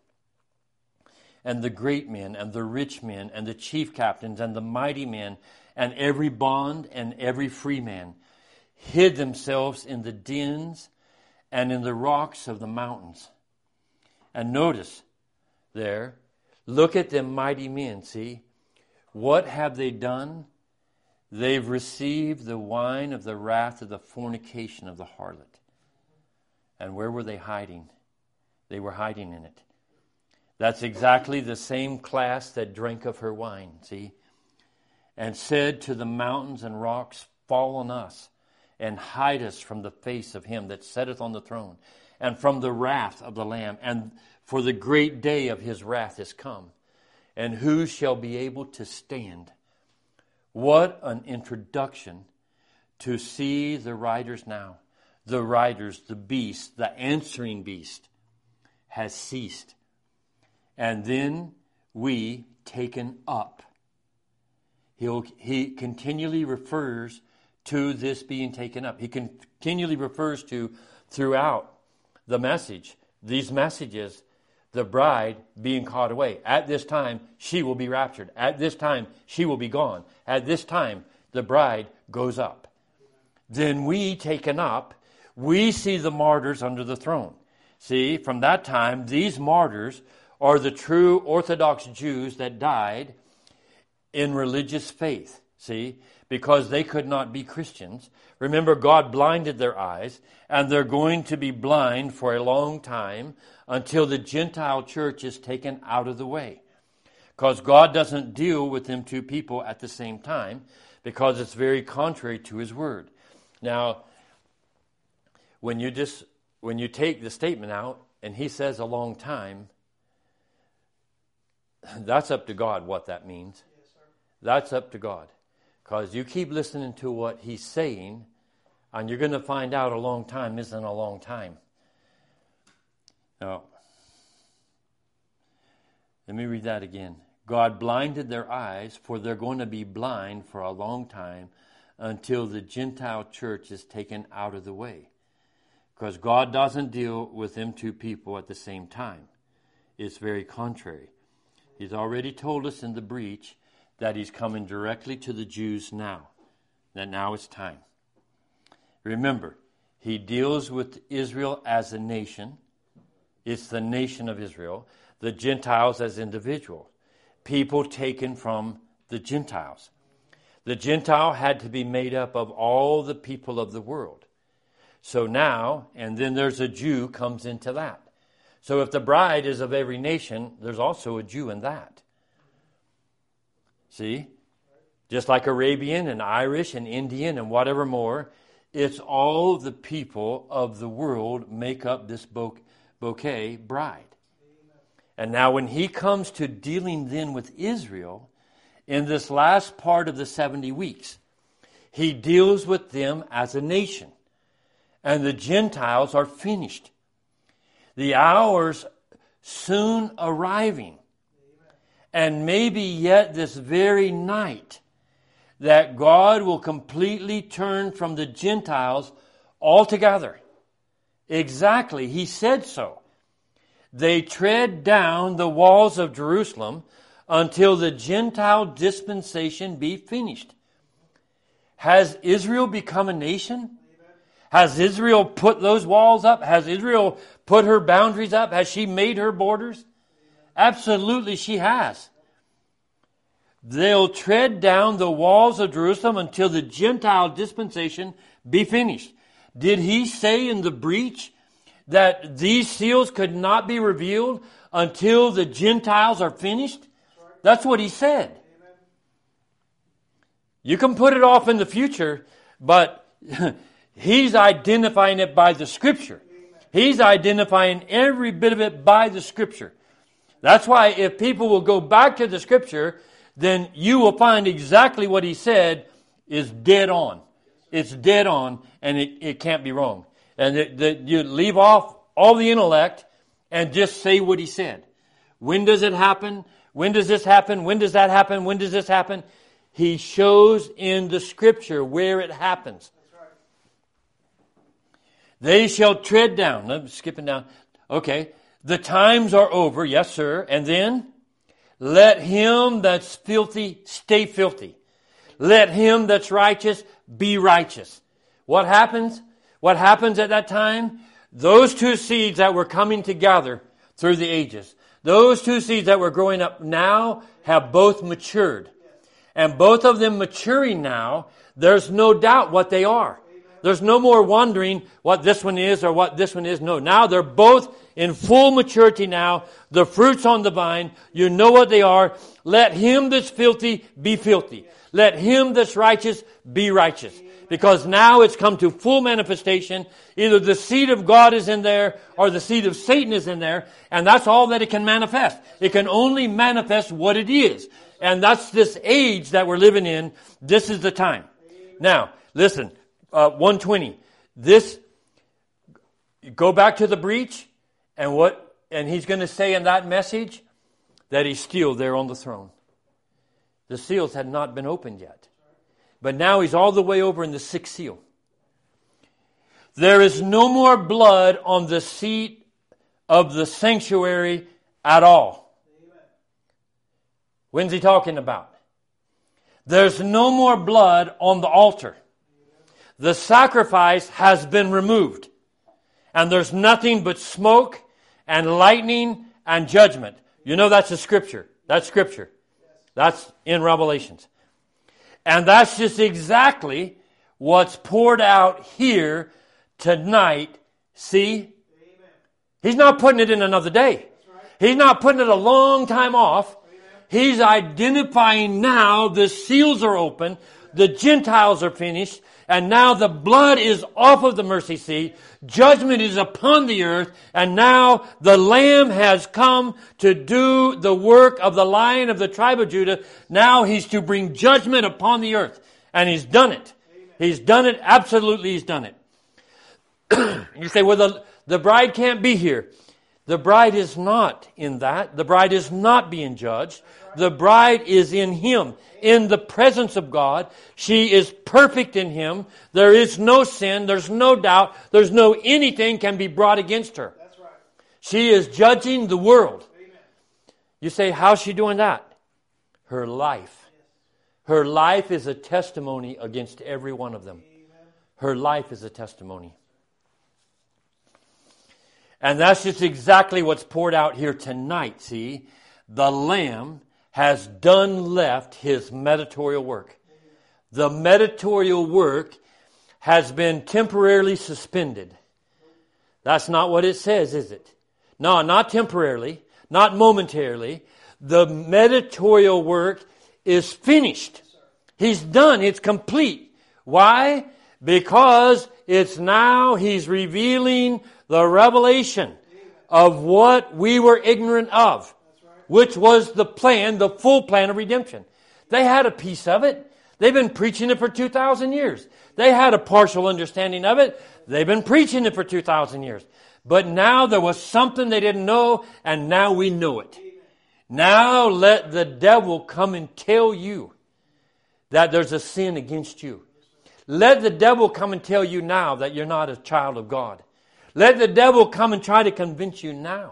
and the great men, and the rich men, and the chief captains, and the mighty men, and every bond and every free man, hid themselves in the dens and in the rocks of the mountains. And notice there, look at them mighty men, see? What have they done? They've received the wine of the wrath of the fornication of the harlot. And where were they hiding? They were hiding in it. That's exactly the same class that drank of her wine, see? And said to the mountains and rocks, fall on us, and hide us from the face of him that sitteth on the throne, and from the wrath of the Lamb. And for the great day of his wrath is come. And who shall be able to stand? What an introduction to see the riders now. The riders, the beast, the answering beast has ceased. And then we taken up. He continually refers to this being taken up. He continually refers to throughout the message, these messages, the bride being caught away. At this time, she will be raptured. At this time, she will be gone. At this time, the bride goes up. Then we taken up, we see the martyrs under the throne. See, from that time, these martyrs are the true Orthodox Jews that died in religious faith. See, because they could not be Christians. Remember, God blinded their eyes, and they're going to be blind for a long time until the Gentile church is taken out of the way. Because God doesn't deal with them two people at the same time, because it's very contrary to his word. Now, when you take the statement out, and he says a long time, that's up to God what that means. Yes, sir. That's up to God. Because you keep listening to what he's saying, and you're going to find out a long time isn't a long time. Now, let me read that again. God blinded their eyes, for they're going to be blind for a long time until the Gentile church is taken out of the way. Because God doesn't deal with them two people at the same time. It's very contrary. He's already told us in the breach that he's coming directly to the Jews now. That now it's time. Remember, he deals with Israel as a nation. It's the nation of Israel. The Gentiles as individuals. People taken from the Gentiles. The Gentile had to be made up of all the people of the world. So now, and then there's a Jew comes into that. So if the bride is of every nation, there's also a Jew in that. See? Just like Arabian and Irish and Indian and whatever more, it's all the people of the world make up this bouquet bride. And now when he comes to dealing then with Israel, in this last part of the 70 weeks, he deals with them as a nation. And the Gentiles are finished. The hours soon arriving. And maybe yet this very night that God will completely turn from the Gentiles altogether. Exactly, he said so. They tread down the walls of Jerusalem until the Gentile dispensation be finished. Has Israel become a nation? Has Israel put those walls up? Has Israel put her boundaries up? Has she made her borders? Absolutely she has. They'll tread down the walls of Jerusalem until the Gentile dispensation be finished. Did he say in the breach that these seals could not be revealed until the Gentiles are finished? That's what he said. You can put it off in the future, but he's identifying it by the Scripture. He's identifying every bit of it by the Scripture. That's why if people will go back to the Scripture, then you will find exactly what he said is dead on. It's dead on, and it can't be wrong. And you leave off all the intellect and just say what he said. When does it happen? When does this happen? When does that happen? When does this happen? He shows in the Scripture where it happens. They shall tread down. I'm skipping down. Okay. The times are over. Yes, sir. And then, let him that's filthy stay filthy. Let him that's righteous be righteous. What happens? What happens at that time? Those two seeds that were coming together through the ages, those two seeds that were growing up now have both matured. And both of them maturing now, there's no doubt what they are. There's no more wondering what this one is or what this one is. No, now they're both in full maturity now. The fruit's on the vine. You know what they are. Let him that's filthy be filthy. Let him that's righteous be righteous. Because now it's come to full manifestation. Either the seed of God is in there or the seed of Satan is in there. And that's all that it can manifest. It can only manifest what it is. And that's this age that we're living in. This is the time. Now, listen. 120. This, go back to the breach, and he's going to say in that message that he's still there on the throne. The seals had not been opened yet. But now he's all the way over in the sixth seal. There is no more blood on the seat of the sanctuary at all. When's he talking about? There's no more blood on the altar. The sacrifice has been removed. And there's nothing but smoke and lightning and judgment. You know that's a scripture. That's scripture. That's in Revelations. And that's just exactly what's poured out here tonight. See? He's not putting it in another day. He's not putting it a long time off. He's identifying now the seals are open. The Gentiles are finished. And now the blood is off of the mercy seat. Judgment is upon the earth. And now the Lamb has come to do the work of the Lion of the tribe of Judah. Now he's to bring judgment upon the earth. And he's done it. Amen. He's done it. Absolutely he's done it. You say, well, the bride can't be here. The bride is not in that. The bride is not being judged. The bride is in Him, in the presence of God. She is perfect in Him. There is no sin. There's no doubt. There's no anything can be brought against her. That's right. She is judging the world. Amen. You say, how's she doing that? Her life. Her life is a testimony against every one of them. Her life is a testimony. And that's just exactly what's poured out here tonight, see? The Lamb has done left His mediatorial work. The mediatorial work has been temporarily suspended. That's not what it says, is it? No, not temporarily, not momentarily. The mediatorial work is finished. He's done. It's complete. Why? Because it's now He's revealing the revelation of what we were ignorant of, which was the plan, the full plan of redemption. They had a piece of it. They've been preaching it for 2,000 years. They had a partial understanding of it. They've been preaching it for 2,000 years. But now there was something they didn't know, and now we know it. Now let the devil come and tell you that there's a sin against you. Let the devil come and tell you now that you're not a child of God. Let the devil come and try to convince you now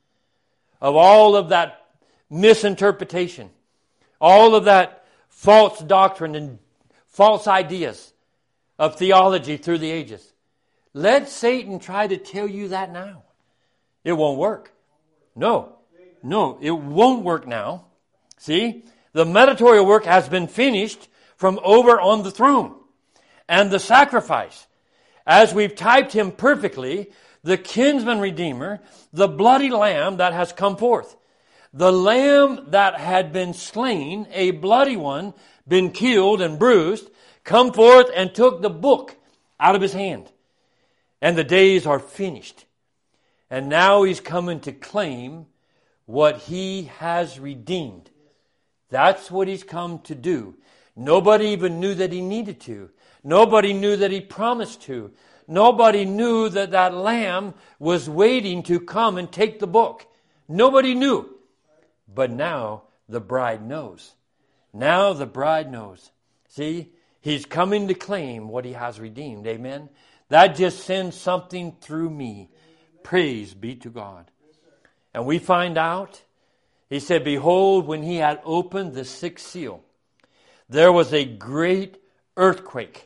of all of that misinterpretation, all of that false doctrine and false ideas of theology through the ages. Let Satan try to tell you that now. It won't work. No, it won't work now. See, the mediatorial work has been finished from over on the throne. And the sacrifice, as we've typed Him perfectly, the kinsman redeemer, the bloody lamb that has come forth. The lamb that had been slain, a bloody one, been killed and bruised, come forth and took the book out of His hand. And the days are finished. And now He's coming to claim what He has redeemed. That's what He's come to do. Nobody even knew that He needed to. Nobody knew that He promised to. Nobody knew that that lamb was waiting to come and take the book. Nobody knew. But now the bride knows. Now the bride knows. See, He's coming to claim what He has redeemed. Amen. That just sends something through me. Praise be to God. And we find out, He said, behold, when He had opened the sixth seal, there was a great earthquake.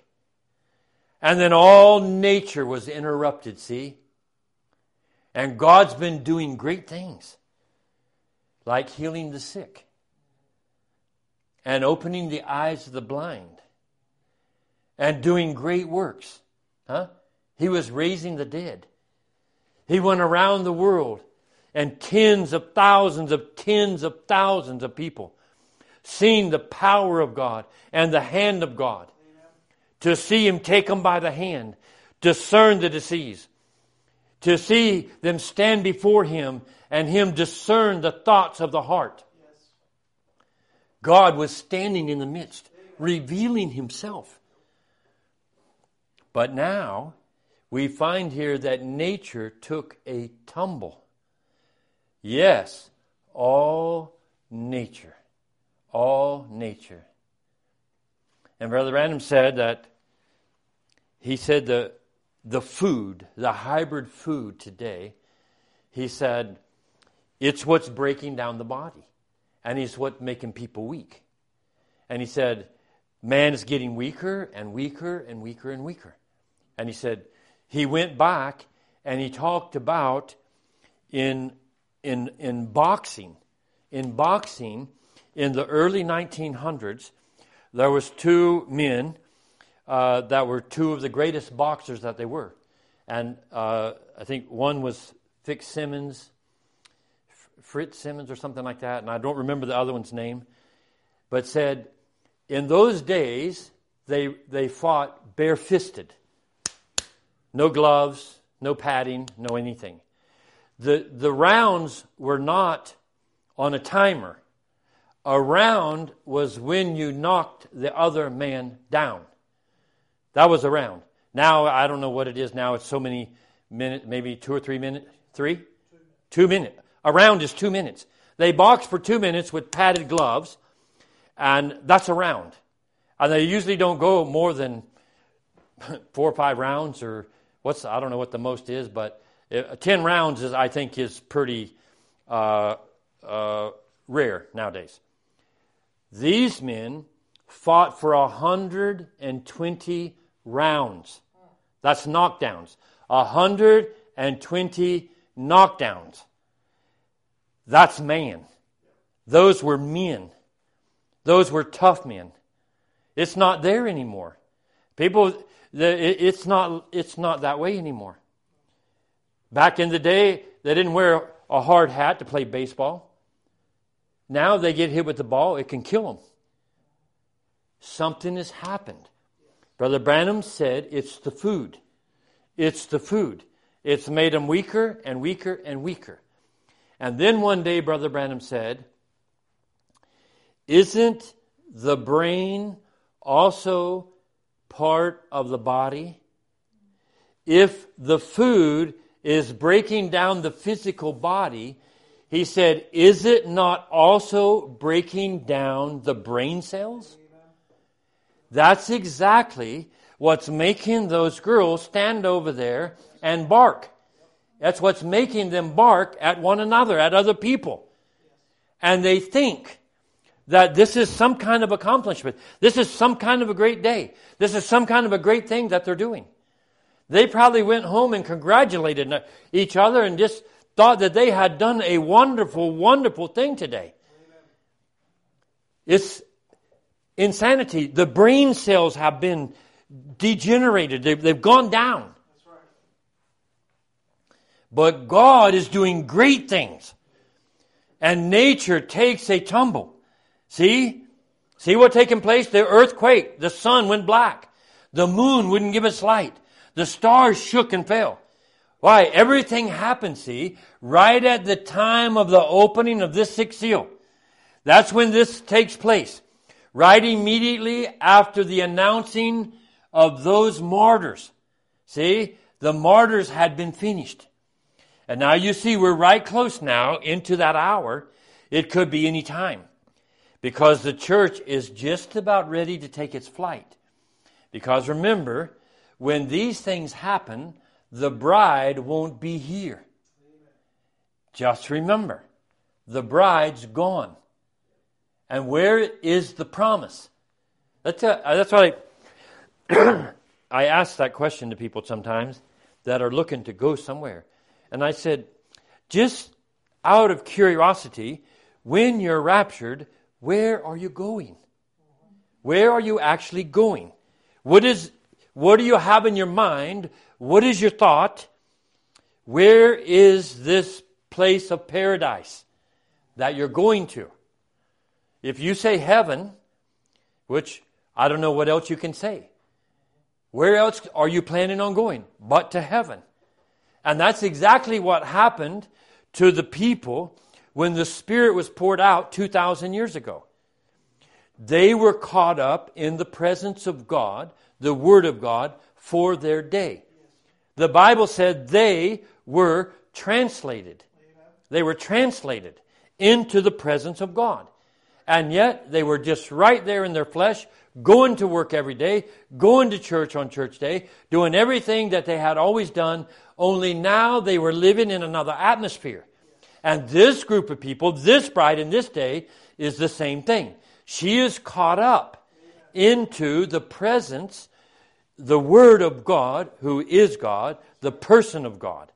And then all nature was interrupted, see? And God's been doing great things, like healing the sick and opening the eyes of the blind and doing great works. He was raising the dead. He went around the world, and tens of thousands of people seeing the power of God and the hand of God. To see Him take them by the hand, discern the disease, to see them stand before Him and Him discern the thoughts of the heart. God was standing in the midst, revealing Himself. But now we find here that nature took a tumble. Yes, all nature. All nature. And Brother Random said that he said the food, the hybrid food today, he said, it's what's breaking down the body. And it's what's making people weak. And he said, man is getting weaker and weaker and weaker and weaker. And he said, he went back and he talked about in boxing, in the early 1900s, there was two men that were two of the greatest boxers that they were. And I think one was Fitz Simmons or something like that, and I don't remember the other one's name, but said in those days they fought barefisted. No gloves, no padding, no anything. The rounds were not on a timer. A round was when you knocked the other man down. That was a round. Now, I don't know what it is now. It's so many minutes, maybe 2 or 3 minutes. 3? 2 minutes. A round is 2 minutes. They box for 2 minutes with padded gloves, and that's a round. And they usually don't go more than 4 or 5 rounds, or I don't know what the most is, but 10 rounds I think is pretty rare nowadays. These men fought for 120 rounds. That's knockdowns. 120 knockdowns. That's man. Those were men. Those were tough men. It's not there anymore. It's not that way anymore. Back in the day, they didn't wear a hard hat to play baseball. Now they get hit with the ball, it can kill them. Something has happened. Brother Branham said it's the food. It's the food. It's made them weaker and weaker and weaker. And then one day Brother Branham said, isn't the brain also part of the body? If the food is breaking down the physical body, he said, is it not also breaking down the brain cells? That's exactly what's making those girls stand over there and bark. That's what's making them bark at one another, at other people. And they think that this is some kind of accomplishment. This is some kind of a great day. This is some kind of a great thing that they're doing. They probably went home and congratulated each other and just thought that they had done a wonderful, wonderful thing today. It's insanity. The brain cells have been degenerated. They've gone down. But God is doing great things. And nature takes a tumble. See what's taking place? The earthquake. The sun went black. The moon wouldn't give its light. The stars shook and fell. Why? Everything happened, right at the time of the opening of this sixth seal. That's when this takes place. Right immediately after the announcing of those martyrs. The martyrs had been finished. And now you see we're right close now into that hour. It could be any time. Because the church is just about ready to take its flight. Because remember, when these things happen, the bride won't be here. Just remember, the bride's gone. And where is the promise? That's why I ask that question to people sometimes that are looking to go somewhere. And I said, just out of curiosity, when you're raptured, where are you going? Where are you actually going? What do you have in your mind? What is your thought? Where is this place of paradise that you're going to? If you say heaven, which I don't know what else you can say. Where else are you planning on going but to heaven? And that's exactly what happened to the people when the Spirit was poured out 2,000 years ago. They were caught up in the presence of God, the Word of God, for their day. The Bible said they were translated. They were translated into the presence of God. And yet they were just right there in their flesh, going to work every day, going to church on church day, doing everything that they had always done, only now they were living in another atmosphere. And this group of people, this bride in this day, is the same thing. She is caught up into the presence, the Word of God, who is God, the person of God.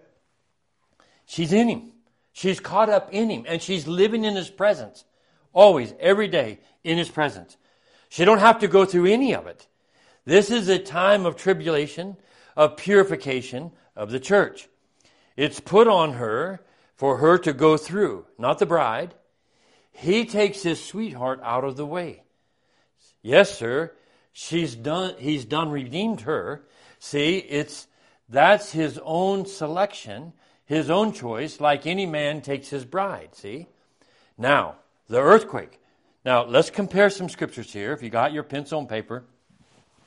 She's in Him. She's caught up in Him, and she's living in His presence. Always, every day, in His presence. She don't have to go through any of it. This is a time of tribulation, of purification of the church. It's put on her for her to go through, not the bride. He takes his sweetheart out of the way. Yes, sir, he's done redeemed her. That's his own selection, his own choice, like any man takes his bride, Now, the earthquake. Now, let's compare some scriptures here. If you got your pencil and paper,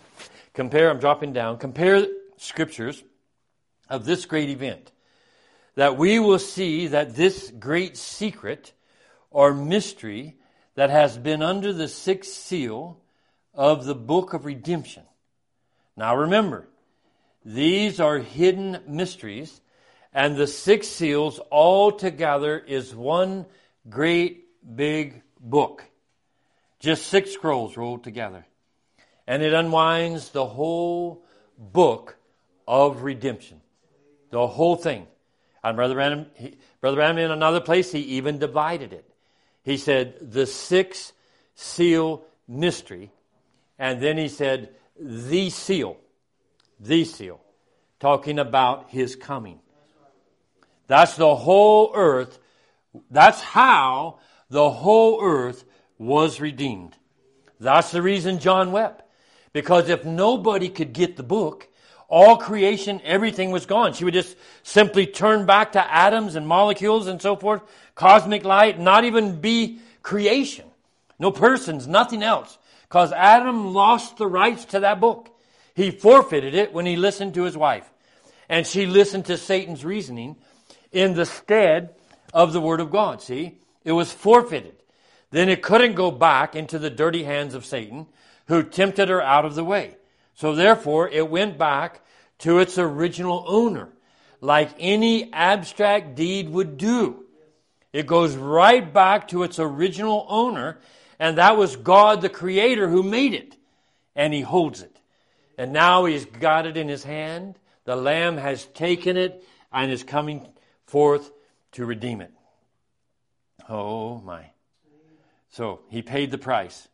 compare scriptures of this great event. that we will see that this great secret or mystery that has been under the sixth seal of the book of redemption. Now remember, these are hidden mysteries, and the six seals all together is one great big book. Just 6 scrolls rolled together. And it unwinds the whole book of redemption. The whole thing. And Brother Branham in another place, he even divided it. He said, the 6 seal mystery. And then he said, the seal. The seal. Talking about his coming. That's the whole earth. That's how the whole earth was redeemed. That's the reason John wept. Because if nobody could get the book, all creation, everything was gone. She would just simply turn back to atoms and molecules and so forth, cosmic light, not even be creation. No persons, nothing else. Because Adam lost the rights to that book. He forfeited it when he listened to his wife. And she listened to Satan's reasoning in the stead of the Word of God. See? It was forfeited. Then it couldn't go back into the dirty hands of Satan, who tempted her out of the way. So therefore, it went back to its original owner, like any abstract deed would do. It goes right back to its original owner, and that was God the Creator who made it. And He holds it. And now He's got it in His hand. The Lamb has taken it and is coming forth to redeem it. Oh my. So He paid the price.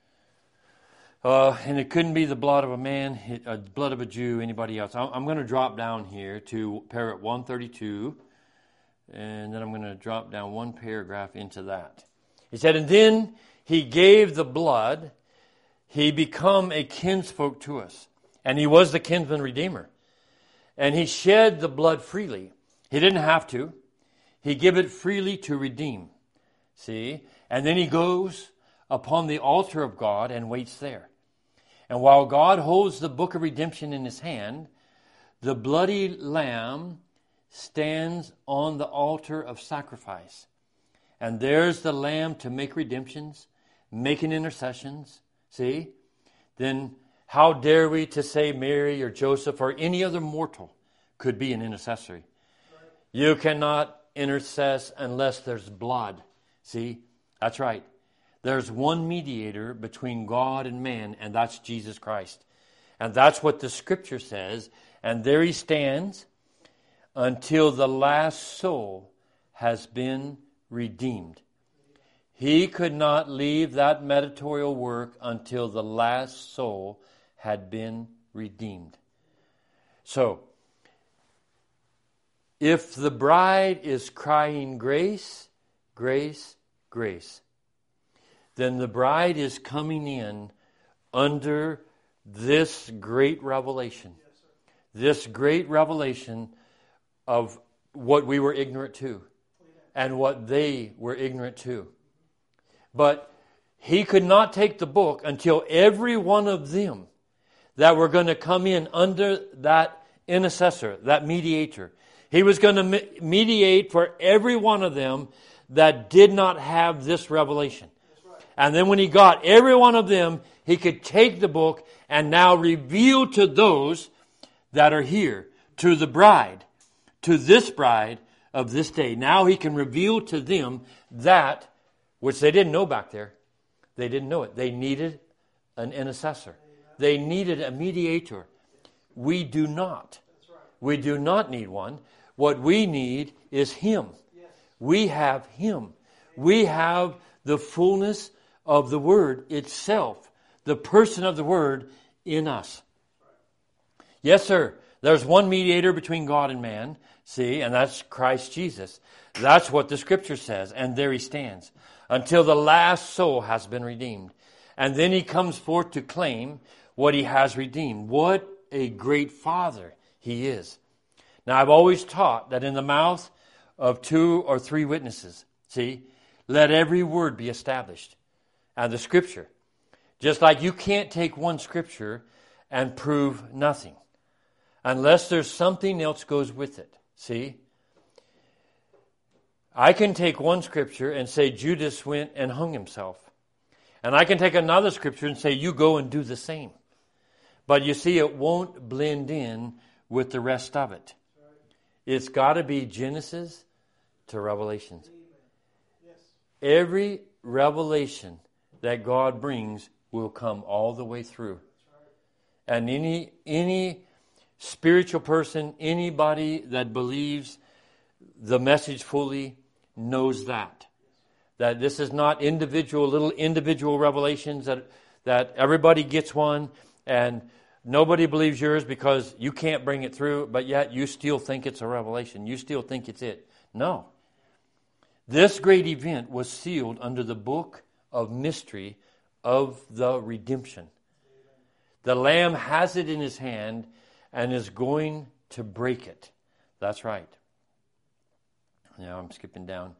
And it couldn't be the blood of a man, blood of a Jew, anybody else. I'm going to drop down here to Parrot 132, and then I'm going to drop down one paragraph into that. He said, and then He gave the blood, He become a kinsfolk to us. And He was the kinsman redeemer. And He shed the blood freely. He didn't have to. He gave it freely to redeem. See? And then He goes upon the altar of God and waits there. And while God holds the book of redemption in His hand, the bloody lamb stands on the altar of sacrifice. And there's the lamb to make redemptions, making intercessions. See? Then how dare we to say Mary or Joseph or any other mortal could be an intercessory? You cannot intercess unless there's blood. See? That's right. There's one mediator between God and man, and that's Jesus Christ. And that's what the Scripture says. And there He stands until the last soul has been redeemed. He could not leave that mediatorial work until the last soul had been redeemed. So, if the bride is crying grace, grace, grace, then the bride is coming in under this great revelation. This great revelation of what we were ignorant to and what they were ignorant to. But He could not take the book until every one of them that were going to come in under that intercessor, that mediator. He was going to mediate for every one of them that did not have this revelation. And then when He got every one of them, He could take the book and now reveal to those that are here, to the bride, to this bride of this day. Now He can reveal to them that which they didn't know back there. They didn't know it. They needed an intercessor. They needed a mediator. We do not. We do not need one. What we need is Him. We have Him. We have the fullness of the Word itself, the person of the Word in us. Yes, sir. There's one mediator between God and man, see, and that's Christ Jesus. That's what the Scripture says, and there He stands until the last soul has been redeemed. And then He comes forth to claim what He has redeemed. What a great Father He is. Now, I've always taught that in the mouth of 2 or 3 witnesses, see, let every word be established. And the Scripture, just like you can't take one Scripture and prove nothing unless there's something else goes with it. See? I can take one scripture and say Judas went and hung himself. And I can take another scripture and say you go and do the same. But you see, it won't blend in with the rest of it. It's got to be Genesis to Revelation. Every revelation that God brings will come all the way through. And any spiritual person, anybody that believes the message fully knows that this is not little individual revelations that everybody gets one and nobody believes yours because you can't bring it through, but yet you still think it's a revelation. You still think it's it. No. This great event was sealed under the book of mystery of the redemption. The Lamb has it in his hand and is going to break it. That's right. Now I'm skipping down.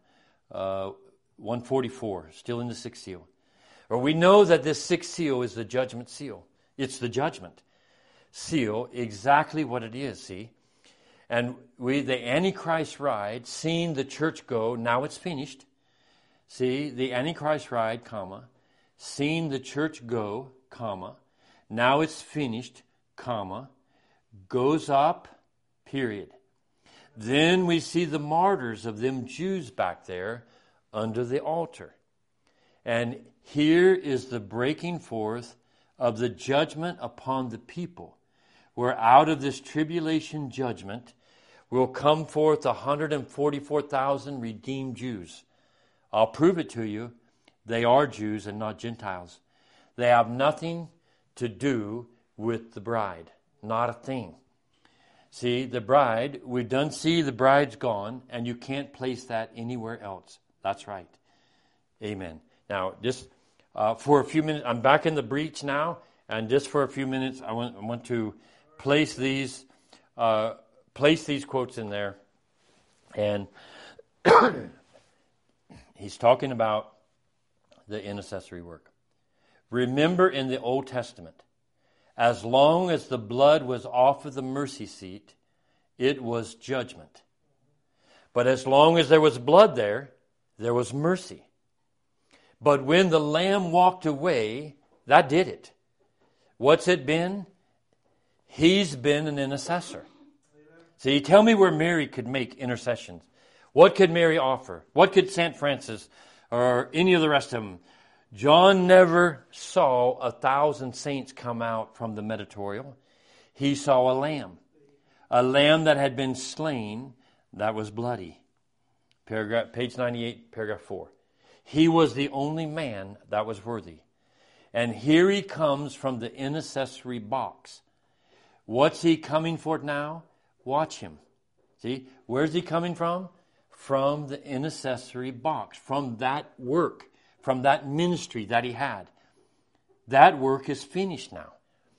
144, still in the sixth seal. Or we know that this sixth seal is the judgment seal. It's the judgment seal, exactly what it is, see? And the Antichrist ride, seeing the church go, now it's finished. See, the Antichrist ride, comma, seeing the church go, comma, now it's finished, comma, goes up, period. Then we see the martyrs of them Jews back there under the altar. And here is the breaking forth of the judgment upon the people, where out of this tribulation judgment will come forth 144,000 redeemed Jews. I'll prove it to you. They are Jews and not Gentiles. They have nothing to do with the bride. Not a thing. See, the bride, we done see the bride's gone, and you can't place that anywhere else. That's right. Amen. Now, just for a few minutes, I'm back in the breach now, and just for a few minutes, I want to place these quotes in there. And he's talking about the intercessory work. Remember in the Old Testament, as long as the blood was off of the mercy seat, it was judgment. But as long as there was blood there was mercy. But when the Lamb walked away, that did it. What's it been? He's been an intercessor. See, tell me where Mary could make intercessions. What could Mary offer? What could St. Francis or any of the rest of them? John never saw 1,000 saints come out from the mediatorial. He saw a lamb that had been slain that was bloody. Page 98, paragraph 4. He was the only man that was worthy. And here he comes from the intercessory box. What's he coming for now? Watch him. See, where's he coming from? From the intercessory box, from that work, from that ministry that he had. That work is finished now.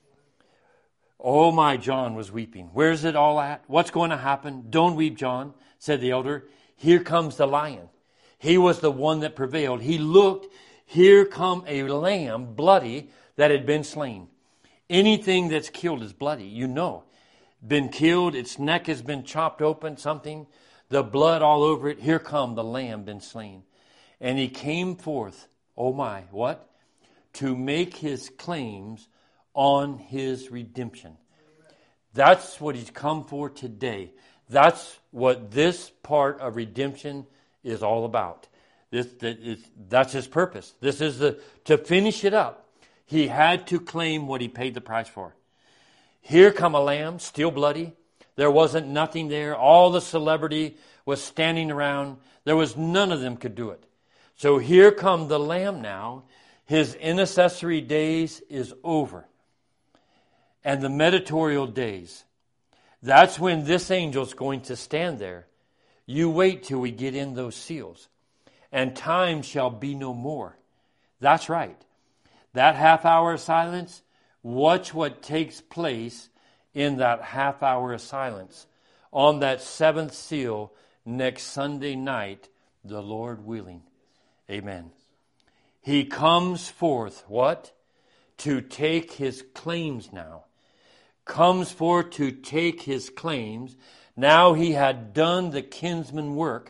Oh my, John was weeping. Where's it all at? What's going to happen? Don't weep, John, said the elder. Here comes the lion. He was the one that prevailed. He looked, here come a lamb, bloody, that had been slain. Anything that's killed is bloody, you know. Been killed, its neck has been chopped open, something, the blood all over it. Here come the lamb been slain. And he came forth, oh my, what? To make his claims on his redemption. That's what he's come for today. That's what this part of redemption is all about. That's his purpose. This is to finish it up. He had to claim what he paid the price for. Here come a lamb, still bloody. There wasn't nothing there. All the celebrity was standing around. There was none of them could do it. So here come the lamb now. His intercessory days is over. And the mediatorial days. That's when this angel's going to stand there. You wait till we get in those seals. And time shall be no more. That's right. That half hour of silence, watch what takes place in that half hour of silence. On that seventh seal next Sunday night, the Lord willing. Amen. He comes forth, what? To take his claims now. Comes forth to take his claims. Now he had done the kinsman work.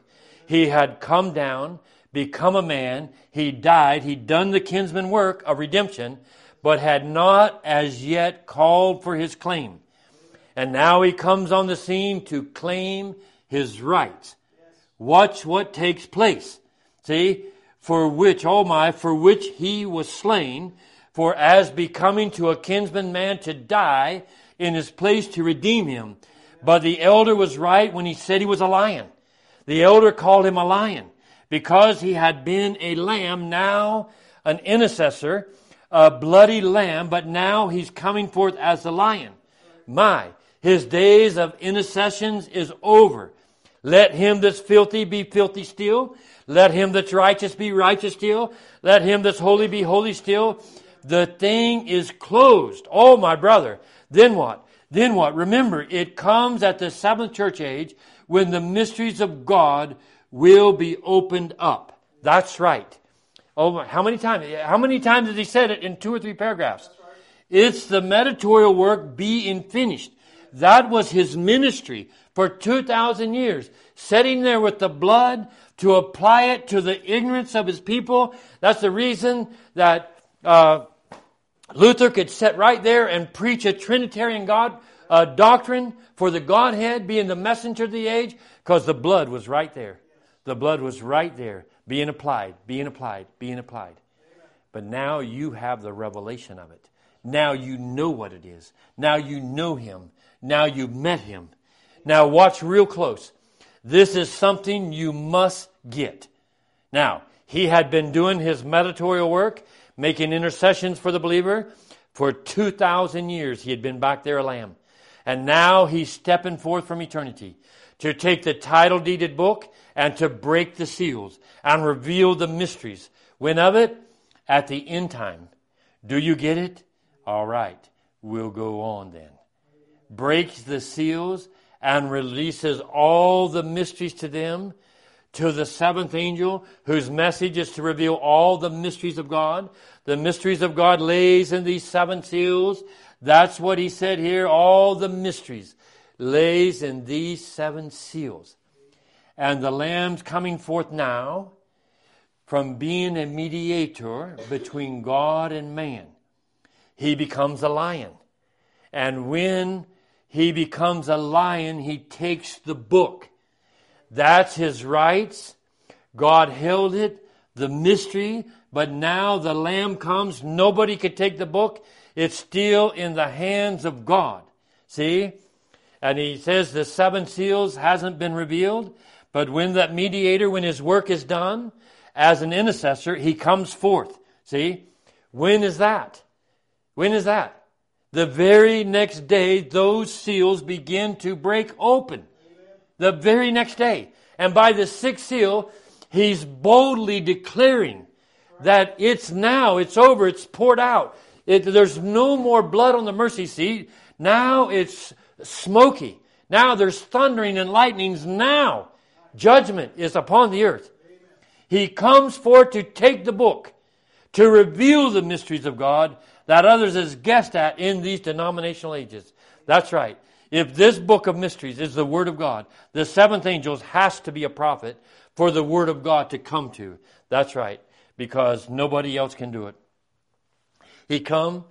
He had come down, become a man. He died. He'd done the kinsman work of redemption, but had not as yet called for his claim. And now he comes on the scene to claim his rights. Watch what takes place. See, for which he was slain, for as becoming to a kinsman man to die in his place to redeem him. But the elder was right when he said he was a lion. The elder called him a lion because he had been a lamb, now an intercessor, a bloody lamb, but now he's coming forth as a lion. His days of intercessions is over. Let him that's filthy be filthy still. Let him that's righteous be righteous still. Let him that's holy be holy still. The thing is closed. Oh, my brother. Then what? Then what? Remember, it comes at the seventh church age when the mysteries of God will be opened up. That's right. Oh, how many times? How many times has he said it in 2 or 3 paragraphs? It's the mediatorial work being finished. That was his ministry for 2,000 years. Sitting there with the blood to apply it to the ignorance of his people. That's the reason that Luther could sit right there and preach a Trinitarian God doctrine for the Godhead being the messenger of the age, because the blood was right there. The blood was right there, being applied. But now you have the revelation of it. Now you know what it is. Now you know him. Now you met him. Now watch real close. This is something you must get. Now, he had been doing his mediatorial work, making intercessions for the believer. For 2,000 years he had been back there a lamb. And now he's stepping forth from eternity to take the title deeded book and to break the seals and reveal the mysteries. When of it? At the end time. Do you get it? All right. We'll go on then. Breaks the seals and releases all the mysteries to them, to the seventh angel, whose message is to reveal all the mysteries of God. The mysteries of God lays in these 7 seals. That's what he said here. All the mysteries lays in these 7 seals. And the Lamb's coming forth now from being a mediator between God and man. He becomes a lion. And when he becomes a lion, he takes the book. That's his rights. God held it, the mystery, but now the Lamb comes. Nobody could take the book. It's still in the hands of God. See? And he says the 7 seals hasn't been revealed, but when that mediator, when his work is done, as an intercessor, he comes forth. See? When is that? When is that? The very next day, those seals begin to break open. The very next day. And by the 6th seal, he's boldly declaring that it's over, it's poured out. There's no more blood on the mercy seat. Now it's smoky. Now there's thundering and lightnings. Now judgment is upon the earth. He comes forth to take the book, to reveal the mysteries of God that others has guessed at in these denominational ages. That's right. If this book of mysteries is the Word of God, the 7th angel has to be a prophet for the Word of God to come to. That's right. Because nobody else can do it. He come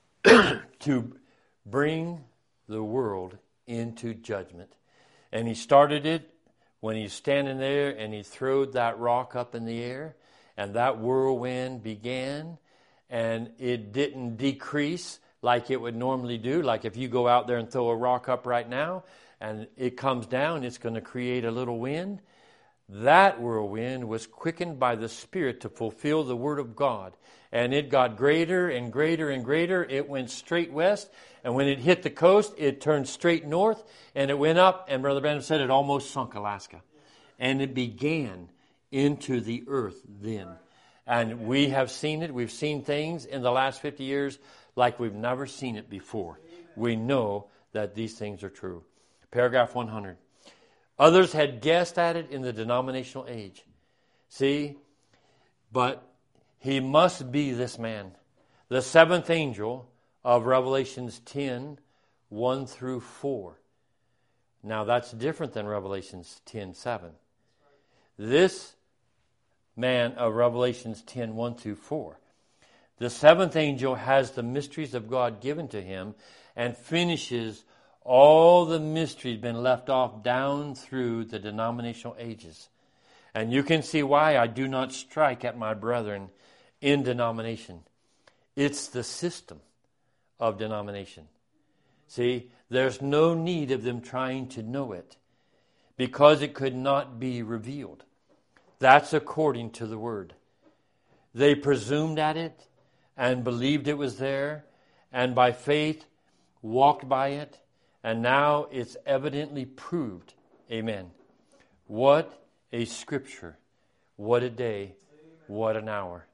to bring the world into judgment. And he started it when he's standing there and he throwed that rock up in the air. And that whirlwind began. And it didn't decrease like it would normally do. Like if you go out there and throw a rock up right now and it comes down, it's going to create a little wind. That whirlwind was quickened by the Spirit to fulfill the Word of God. And it got greater and greater and greater. It went straight west. And when it hit the coast, it turned straight north. And it went up. And Brother Branham said it almost sunk Alaska. And it began into the earth then. And we have seen it. We've seen things in the last 50 years like we've never seen it before. We know that these things are true. Paragraph 100. Others had guessed at it in the denominational age. See? But he must be this man. The 7th angel of Revelations 10, 1 through 4. Now that's different than Revelations 10, 7. This man of Revelations 10, 1 through 4. The seventh angel has the mysteries of God given to him and finishes all the mysteries been left off down through the denominational ages. And you can see why I do not strike at my brethren in denomination. It's the system of denomination. See, there's no need of them trying to know it because it could not be revealed. That's according to the Word. They presumed at it and believed it was there, and by faith walked by it, and now it's evidently proved. Amen. What a scripture. What a day. What an hour.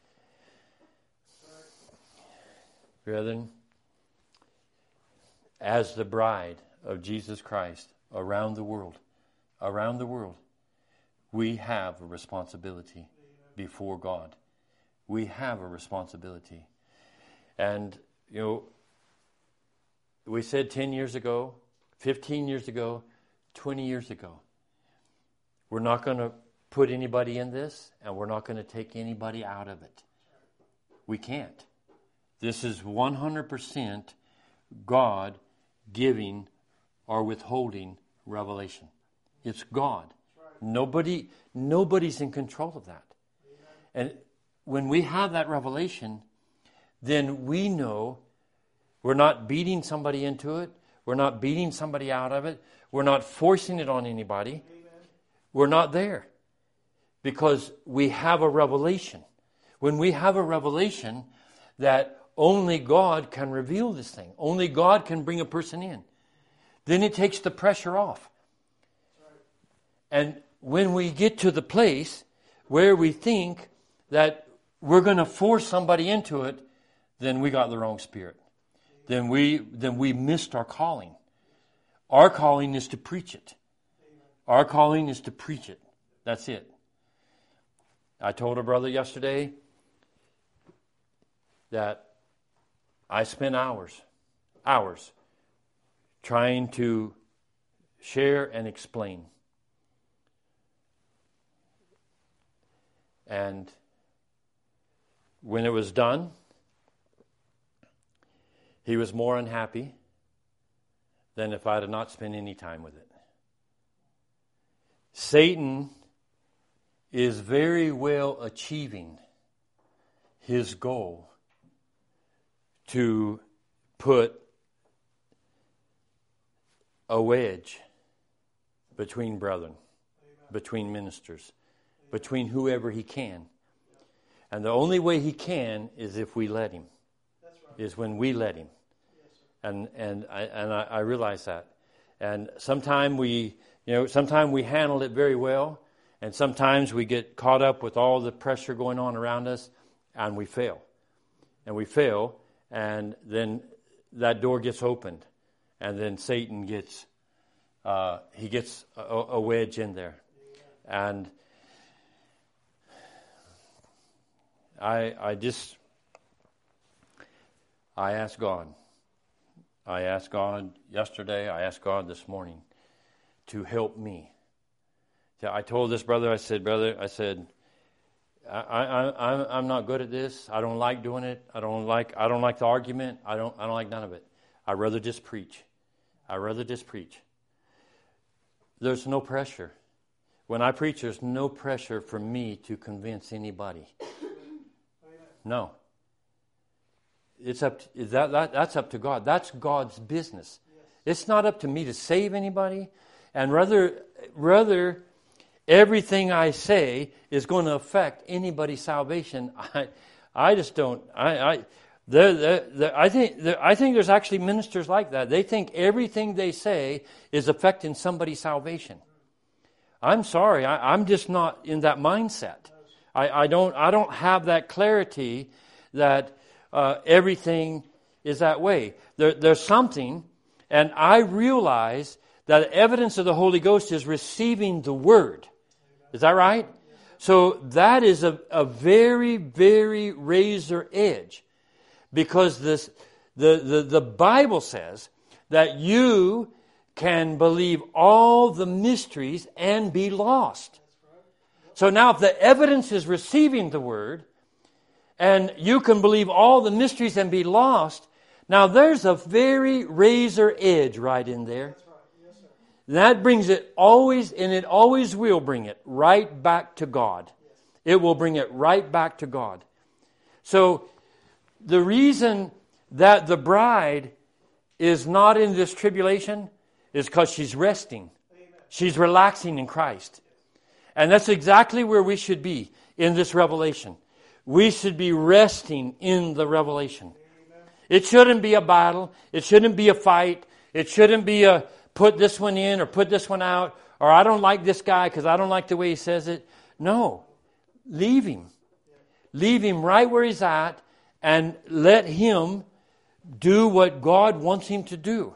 Brethren, as the bride of Jesus Christ around the world, we have a responsibility before God. We have a responsibility. And, we said 10 years ago, 15 years ago, 20 years ago, we're not going to put anybody in this, and we're not going to take anybody out of it. We can't. This is 100% God giving or withholding revelation. It's God. Nobody's in control of that. And when we have that revelation, then we know we're not beating somebody into it. We're not beating somebody out of it. We're not forcing it on anybody. We're not there because we have a revelation. When we have a revelation that only God can reveal this thing, only God can bring a person in, then it takes the pressure off. And when we get to the place where we think that we're going to force somebody into it, then we got the wrong spirit. Then we missed our calling. Our calling is to preach it. Our calling is to preach it. That's it. I told a brother yesterday that I spent hours trying to share and explain. And when it was done, he was more unhappy than if I had not spent any time with it. Satan is very well achieving his goal to put a wedge between brethren, between ministers, between whoever he can. And the only way he can is if we let him. Is when we let him. And I realize that. And sometimes we handle it very well, and sometimes we get caught up with all the pressure going on around us, and we fail. And then that door gets opened, and then Satan gets a wedge in there. And I asked God. I asked God yesterday. I asked God this morning to help me. I told this brother, I said, I'm not good at this. I don't like doing it. I don't like the argument. I don't like none of it. I'd rather just preach. There's no pressure. When I preach, there's no pressure for me to convince anybody. No. It's up to, that's up to God. That's God's business. It's not up to me to save anybody. And rather everything I say is going to affect anybody's salvation. I just don't. I think there's actually ministers like that. They think everything they say is affecting somebody's salvation. I'm sorry. I'm just not in that mindset. I don't have that clarity that everything is that way. There's something, and I realize that evidence of the Holy Ghost is receiving the Word. Is that right? So that is a very, very razor edge, because the Bible says that you can believe all the mysteries and be lost. So now if the evidence is receiving the Word, and you can believe all the mysteries and be lost, now there's a very razor edge right in there. That's right. Yes, sir. That brings it always, and it always will bring it right back to God. It will bring it right back to God. So the reason that the bride is not in this tribulation is because she's resting. Amen. She's relaxing in Christ. And that's exactly where we should be in this revelation. We should be resting in the revelation. Amen. It shouldn't be a battle. It shouldn't be a fight. It shouldn't be a put this one in or put this one out, or I don't like this guy because I don't like the way he says it. No. Leave him. Leave him right where he's at and let him do what God wants him to do.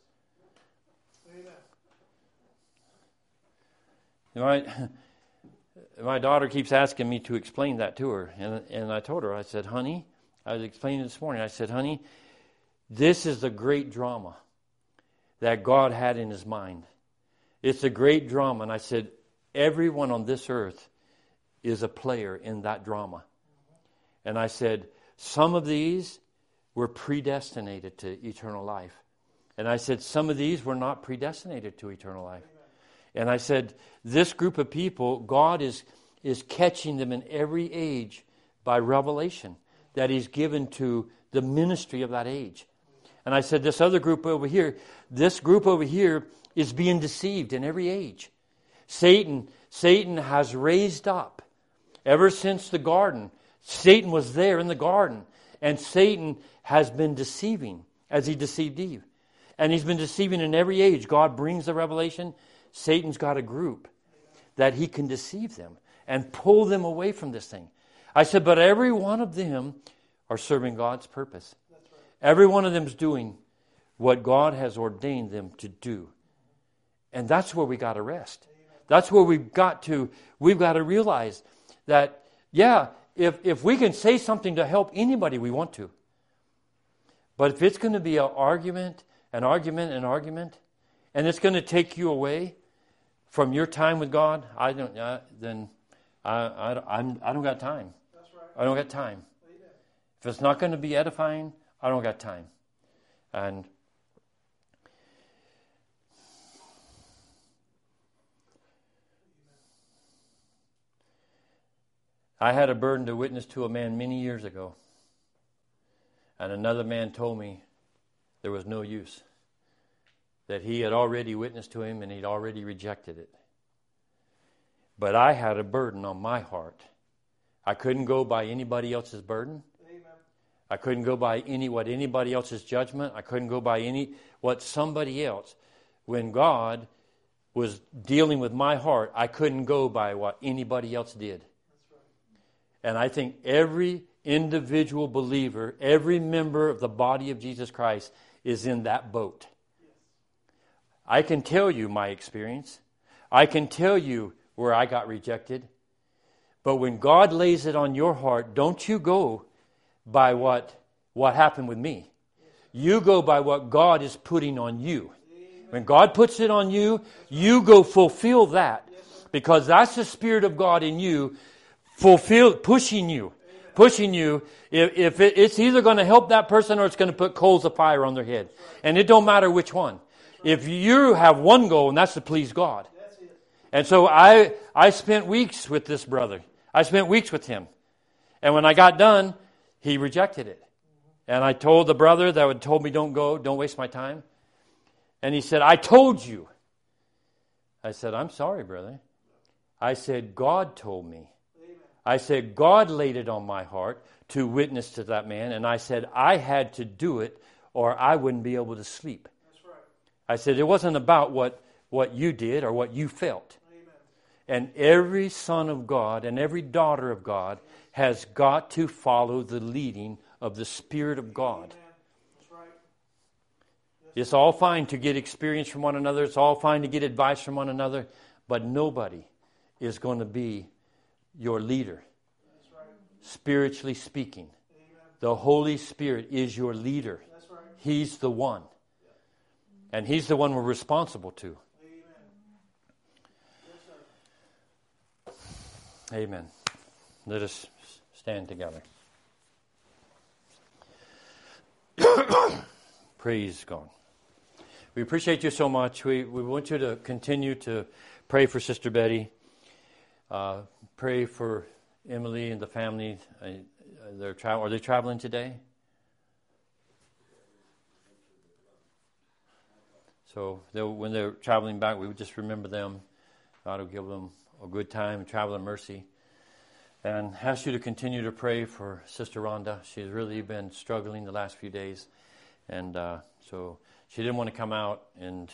Amen. My daughter keeps asking me to explain that to her. And I told her, I said, honey, I was explaining this morning. I said, honey, this is the great drama that God had in his mind. It's a great drama. And I said, everyone on this earth is a player in that drama. And I said, some of these were predestinated to eternal life. And I said, some of these were not predestinated to eternal life. And I said, this group of people, God is catching them in every age by revelation that he's given to the ministry of that age. And I said, this other group over here, this group over here is being deceived in every age. Satan has raised up ever since the garden. Satan was there in the garden. And Satan has been deceiving as he deceived Eve. And he's been deceiving in every age. God brings the revelation. Satan's got a group that he can deceive them and pull them away from this thing. I said, but every one of them are serving God's purpose. That's right. Every one of them is doing what God has ordained them to do. And that's where we got to rest. That's where we've got to realize that, yeah, if we can say something to help anybody, we want to. But if it's going to be an argument, and it's going to take you away from your time with God, I don't got time. That's right. I don't got time. Amen. If it's not going to be edifying, I don't got time. And I had a burden to witness to a man many years ago. And another man told me there was no use. That he had already witnessed to him and he'd already rejected it. But I had a burden on my heart. I couldn't go by anybody else's burden. Amen. I couldn't go by anybody else's judgment. I couldn't go by what somebody else. When God was dealing with my heart, I couldn't go by what anybody else did. That's right. And I think every individual believer, every member of the body of Jesus Christ is in that boat. I can tell you my experience. I can tell you where I got rejected. But when God lays it on your heart, don't you go by what happened with me. You go by what God is putting on you. When God puts it on you, you go fulfill that. Because that's the Spirit of God in you, pushing you. If it's either going to help that person or it's going to put coals of fire on their head. And it don't matter which one. If you have one goal, and that's to please God. That's it. And so I spent weeks with this brother. I spent weeks with him. And when I got done, he rejected it. And I told the brother that had told me don't go, don't waste my time. And he said, I told you. I said, I'm sorry, brother. I said, God told me. Amen. I said, God laid it on my heart to witness to that man. And I said, I had to do it or I wouldn't be able to sleep. That's right. I said, it wasn't about what you did or what you felt. Amen. And every son of God and every daughter of God has got to follow the leading of the Spirit of God. Amen. That's right. It's all fine to get experience from one another. It's all fine to get advice from one another. But nobody is going to be your leader, That's right. spiritually speaking. Amen. The Holy Spirit is your leader. That's right. He's the one. And He's the one we're responsible to. Amen. Yes, sir. Amen. Let us stand together. Praise God. We appreciate you so much. We want you to continue to pray for Sister Betty. Pray for Emily and the family. Are they traveling today? So when they're traveling back, we would just remember them. God will give them a good time and travel in mercy. And ask you to continue to pray for Sister Rhonda. She's really been struggling the last few days. And so she didn't want to come out and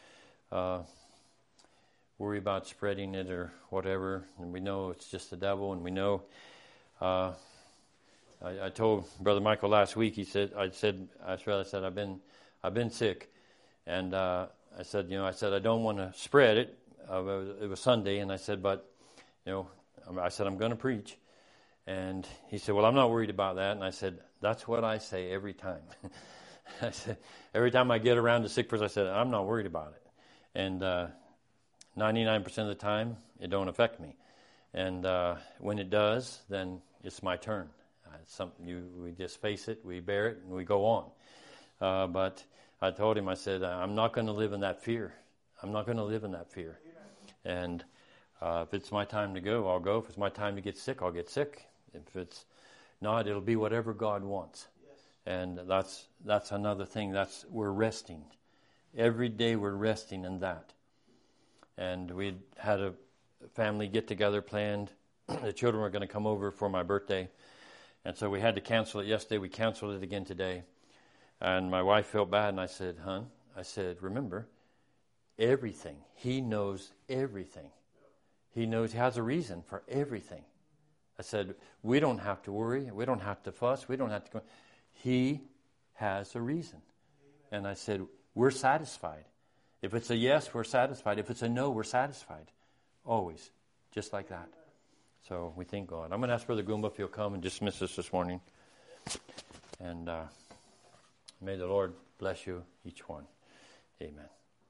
worry about spreading it or whatever. And we know it's just the devil. And we know, I told Brother Michael last week, I said, I've been sick. And I said, I don't want to spread it. It was Sunday. And I said, but, I'm going to preach. And he said, well, I'm not worried about that. And I said, that's what I say every time. I said, every time I get around to sick person, I said, I'm not worried about it. And 99% of the time, it don't affect me. And when it does, then it's my turn. It's something we just face it, we bear it, and we go on. But I told him, I said, I'm not going to live in that fear. I'm not going to live in that fear. And if it's my time to go, I'll go. If it's my time to get sick, I'll get sick. If it's not, it'll be whatever God wants. And that's another thing. We're resting. Every day we're resting in that. And we had a family get-together planned. The children were going to come over for my birthday. And so we had to cancel it yesterday. We canceled it again today. And my wife felt bad, and I said, remember, everything. He knows everything. He knows he has a reason for everything. I said, we don't have to worry. We don't have to fuss. We don't have to go. He has a reason. And I said, we're satisfied. If it's a yes, we're satisfied. If it's a no, we're satisfied. Always. Just like that. So we thank God. I'm going to ask Brother Goomba if he'll come and dismiss us this morning. And may the Lord bless you, each one. Amen.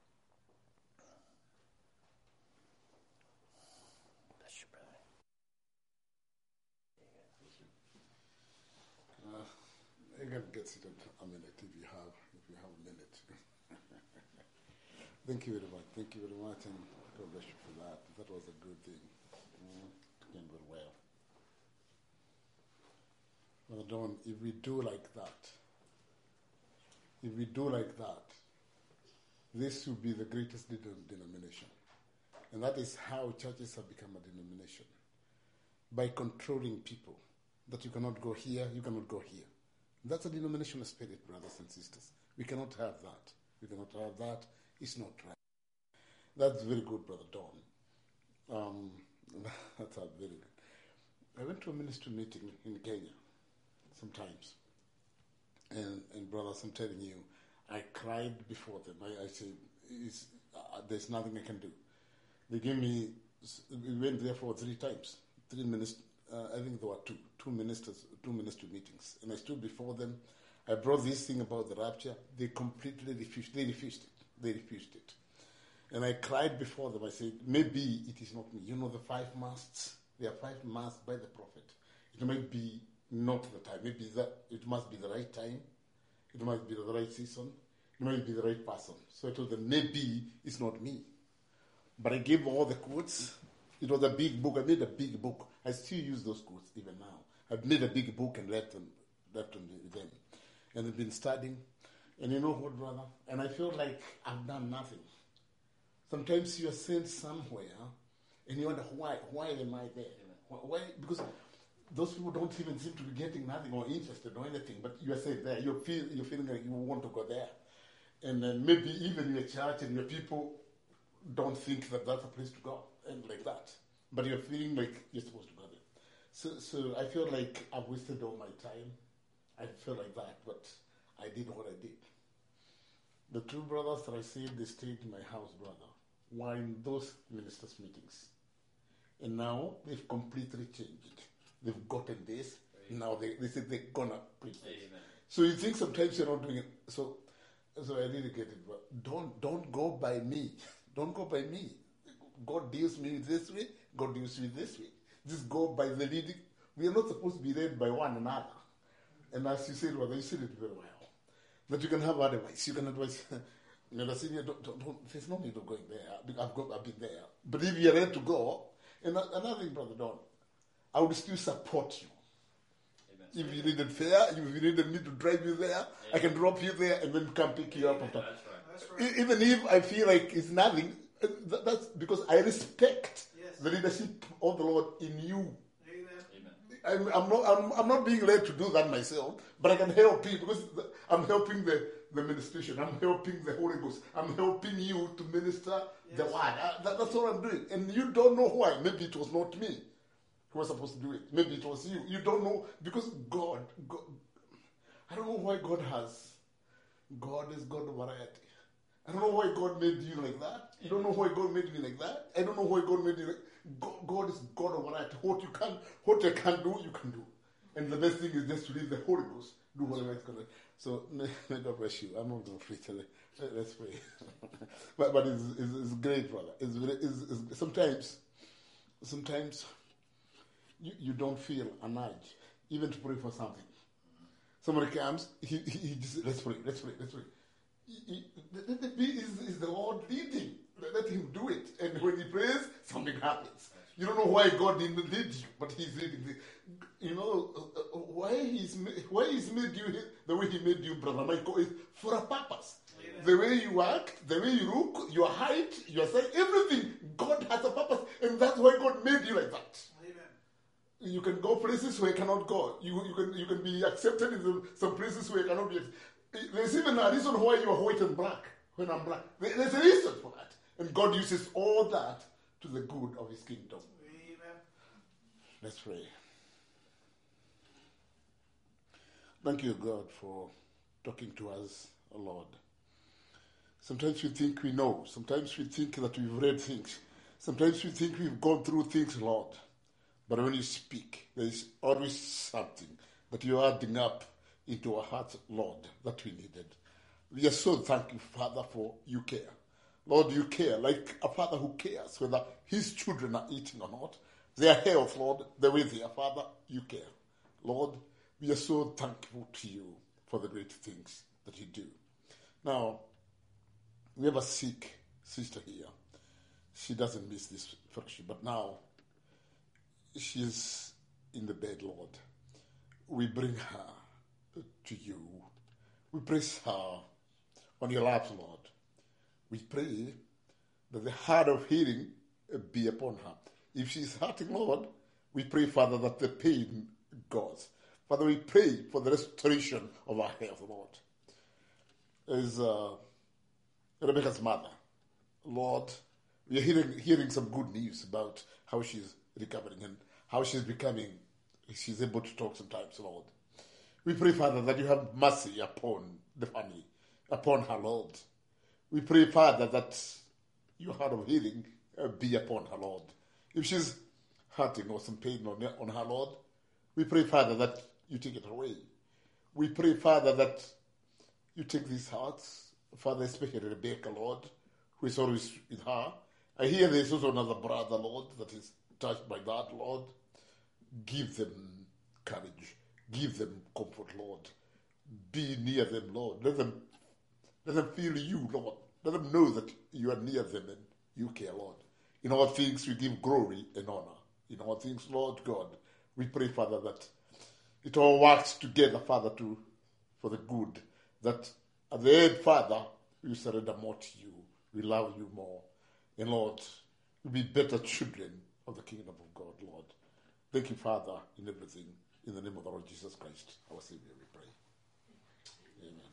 Bless you, brother. You can get seated a minute if you have a minute. Thank you very much. Thank you very much, and God bless you for that. That was a good thing. It came very well. Brother Don, if we do like that, this will be the greatest denomination. And that is how churches have become a denomination. By controlling people. That you cannot go here, you cannot go here. That's a denominational spirit, brothers and sisters. We cannot have that. We cannot have that. It's not right. That's very good, Brother Don. That's very good. I went to a ministry meeting in Kenya sometimes. And brothers, I'm telling you, I cried before them. I said, there's nothing I can do. They gave me, we went there for 3 times. 3 ministers, I think there were two ministry meetings. And I stood before them. I brought this thing about the rapture. They completely refused. They refused it. And I cried before them. I said, maybe it is not me. You know the 5 masts? There are 5 masts by the prophet. It might be not the time. Maybe it must be the right time. It might be the right season. It might be the right person. So I told them, maybe it's not me. But I gave all the quotes. It was a big book. I made a big book. I still use those quotes even now. I've made a big book and left them with them. And they've been studying. And you know what, brother? And I feel like I've done nothing. Sometimes you are sent somewhere and you wonder, why am I there? Why? Because those people don't even seem to be getting nothing or interested or anything, but you are sent there. You're feeling like you want to go there. And then maybe even your church and your people don't think that that's a place to go, and like that. But you're feeling like you're supposed to go there. So I feel like I've wasted all my time. I feel like that, but I did what I did. The 2 brothers that I said they stayed in my house, brother, were in those ministers' meetings. And now they've completely changed. They've gotten this. Now they say they're going to preach this. So you think sometimes you're not doing it. So I really get it. But don't go by me. Don't go by me. God deals me this way. God deals me this way. just go by the leading. We are not supposed to be led by one another. And as you said, you said it very well. That you can have advice. You can advise. There's no need of going there. I've been there. But if you're ready to go, and another thing, Brother Don, I would still support you. Amen. If you needed fare, if you needed me to drive you there, I can drop you there and then come pick you up after. That's right. Even if I feel like it's nothing, that's because I respect the leadership of the Lord in you. Amen. I'm not being led to do that myself, but I can help you because I'm helping the ministration. I'm helping the Holy Ghost. I'm helping you to minister the word. That's all I'm doing. And you don't know why. Maybe it was not me who was supposed to do it. Maybe it was you. You don't know because God I don't know why God is God of variety. I don't know why God made you like that. You don't know why God made me like that. I don't know why God made you like God is God of variety. What I can do, you can do. And the best thing is just to leave the Holy Ghost. Do whatever it's going to. So, may God bless you. I'm not going to preach today. Let's pray. but it's great, brother. It's sometimes you don't feel an urge even to pray for something. Somebody comes, he just, let's pray. Is the Lord leading? Let him do it. And when he prays, something happens. You don't know why God didn't lead you, but he's leading. You know, why he's made you the way he made you, Brother Michael, is for a purpose. Amen. The way you act, the way you look, your height, your size, everything, God has a purpose. And that's why God made you like that. Amen. You can go places where you cannot go. You can be accepted in some places where you cannot be accepted. There's even a reason why you are white and black when I'm black. There's a reason for that. And God uses all that to the good of his kingdom. Amen. Let's pray. Thank you, God, for talking to us, Lord. Sometimes we think we know. Sometimes we think that we've read things. Sometimes we think we've gone through things, Lord. But when you speak, there is always something that you are adding up into our hearts, Lord, that we needed. We are so thankful, Father, for you care. Lord, you care like a father who cares whether his children are eating or not. Their health, Lord, the way they are, Father, you care. Lord, we are so thankful to you for the great things that you do. Now, we have a sick sister here. She doesn't miss this fellowship, but now she is in the bed, Lord. We bring her to you. We place her on your laps, Lord. We pray that the heart of healing be upon her. If she's hurting, Lord, we pray, Father, that the pain goes. Father, we pray for the restoration of our health, Lord. As Rebecca's mother, Lord, we are hearing some good news about how she's recovering and how she's able to talk sometimes, Lord. We pray, Father, that you have mercy upon the family, upon her, Lord. We pray, Father, that your heart of healing be upon her, Lord. If she's hurting or some pain on her, Lord, we pray, Father, that you take it away. We pray, Father, that you take these hearts, Father, especially Rebecca, Lord, who is always with her. I hear there's also another brother, Lord, that is touched by that, Lord. Give them courage. Give them comfort, Lord. Be near them, Lord. Let them feel you, Lord. Let them know that you are near them and you care, Lord. In all things, we give glory and honor. In all things, Lord God, we pray, Father, that it all works together, Father, for the good. That at the end, Father, we surrender more to you. We love you more. And Lord, we'll be better children of the kingdom of God, Lord. Thank you, Father, in everything. In the name of the Lord Jesus Christ, our Savior, we pray. Amen.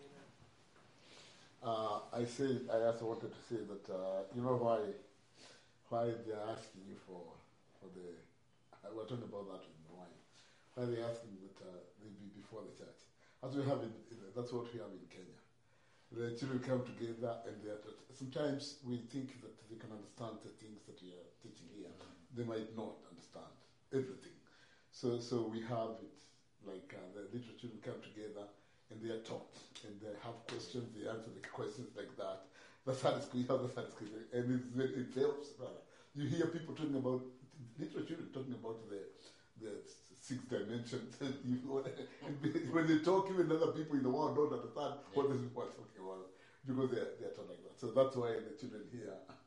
I also wanted to say that, you know why they're asking you for the, we're talking about that in the wine. Why they're asking that they be before the church. As we have that's what we have in Kenya. The children come together and sometimes we think that they can understand the things that we are teaching here. They might not understand everything. So we have it like the little children come together and they are taught and they have questions, they answer the questions like that. The Sunday school, you have the Sunday school, and it helps, brother. You hear people talking about little children talking about the 6 dimensions. When they talk, even other people in the world don't understand what these people are talking about because they're taught like that. So that's why the children here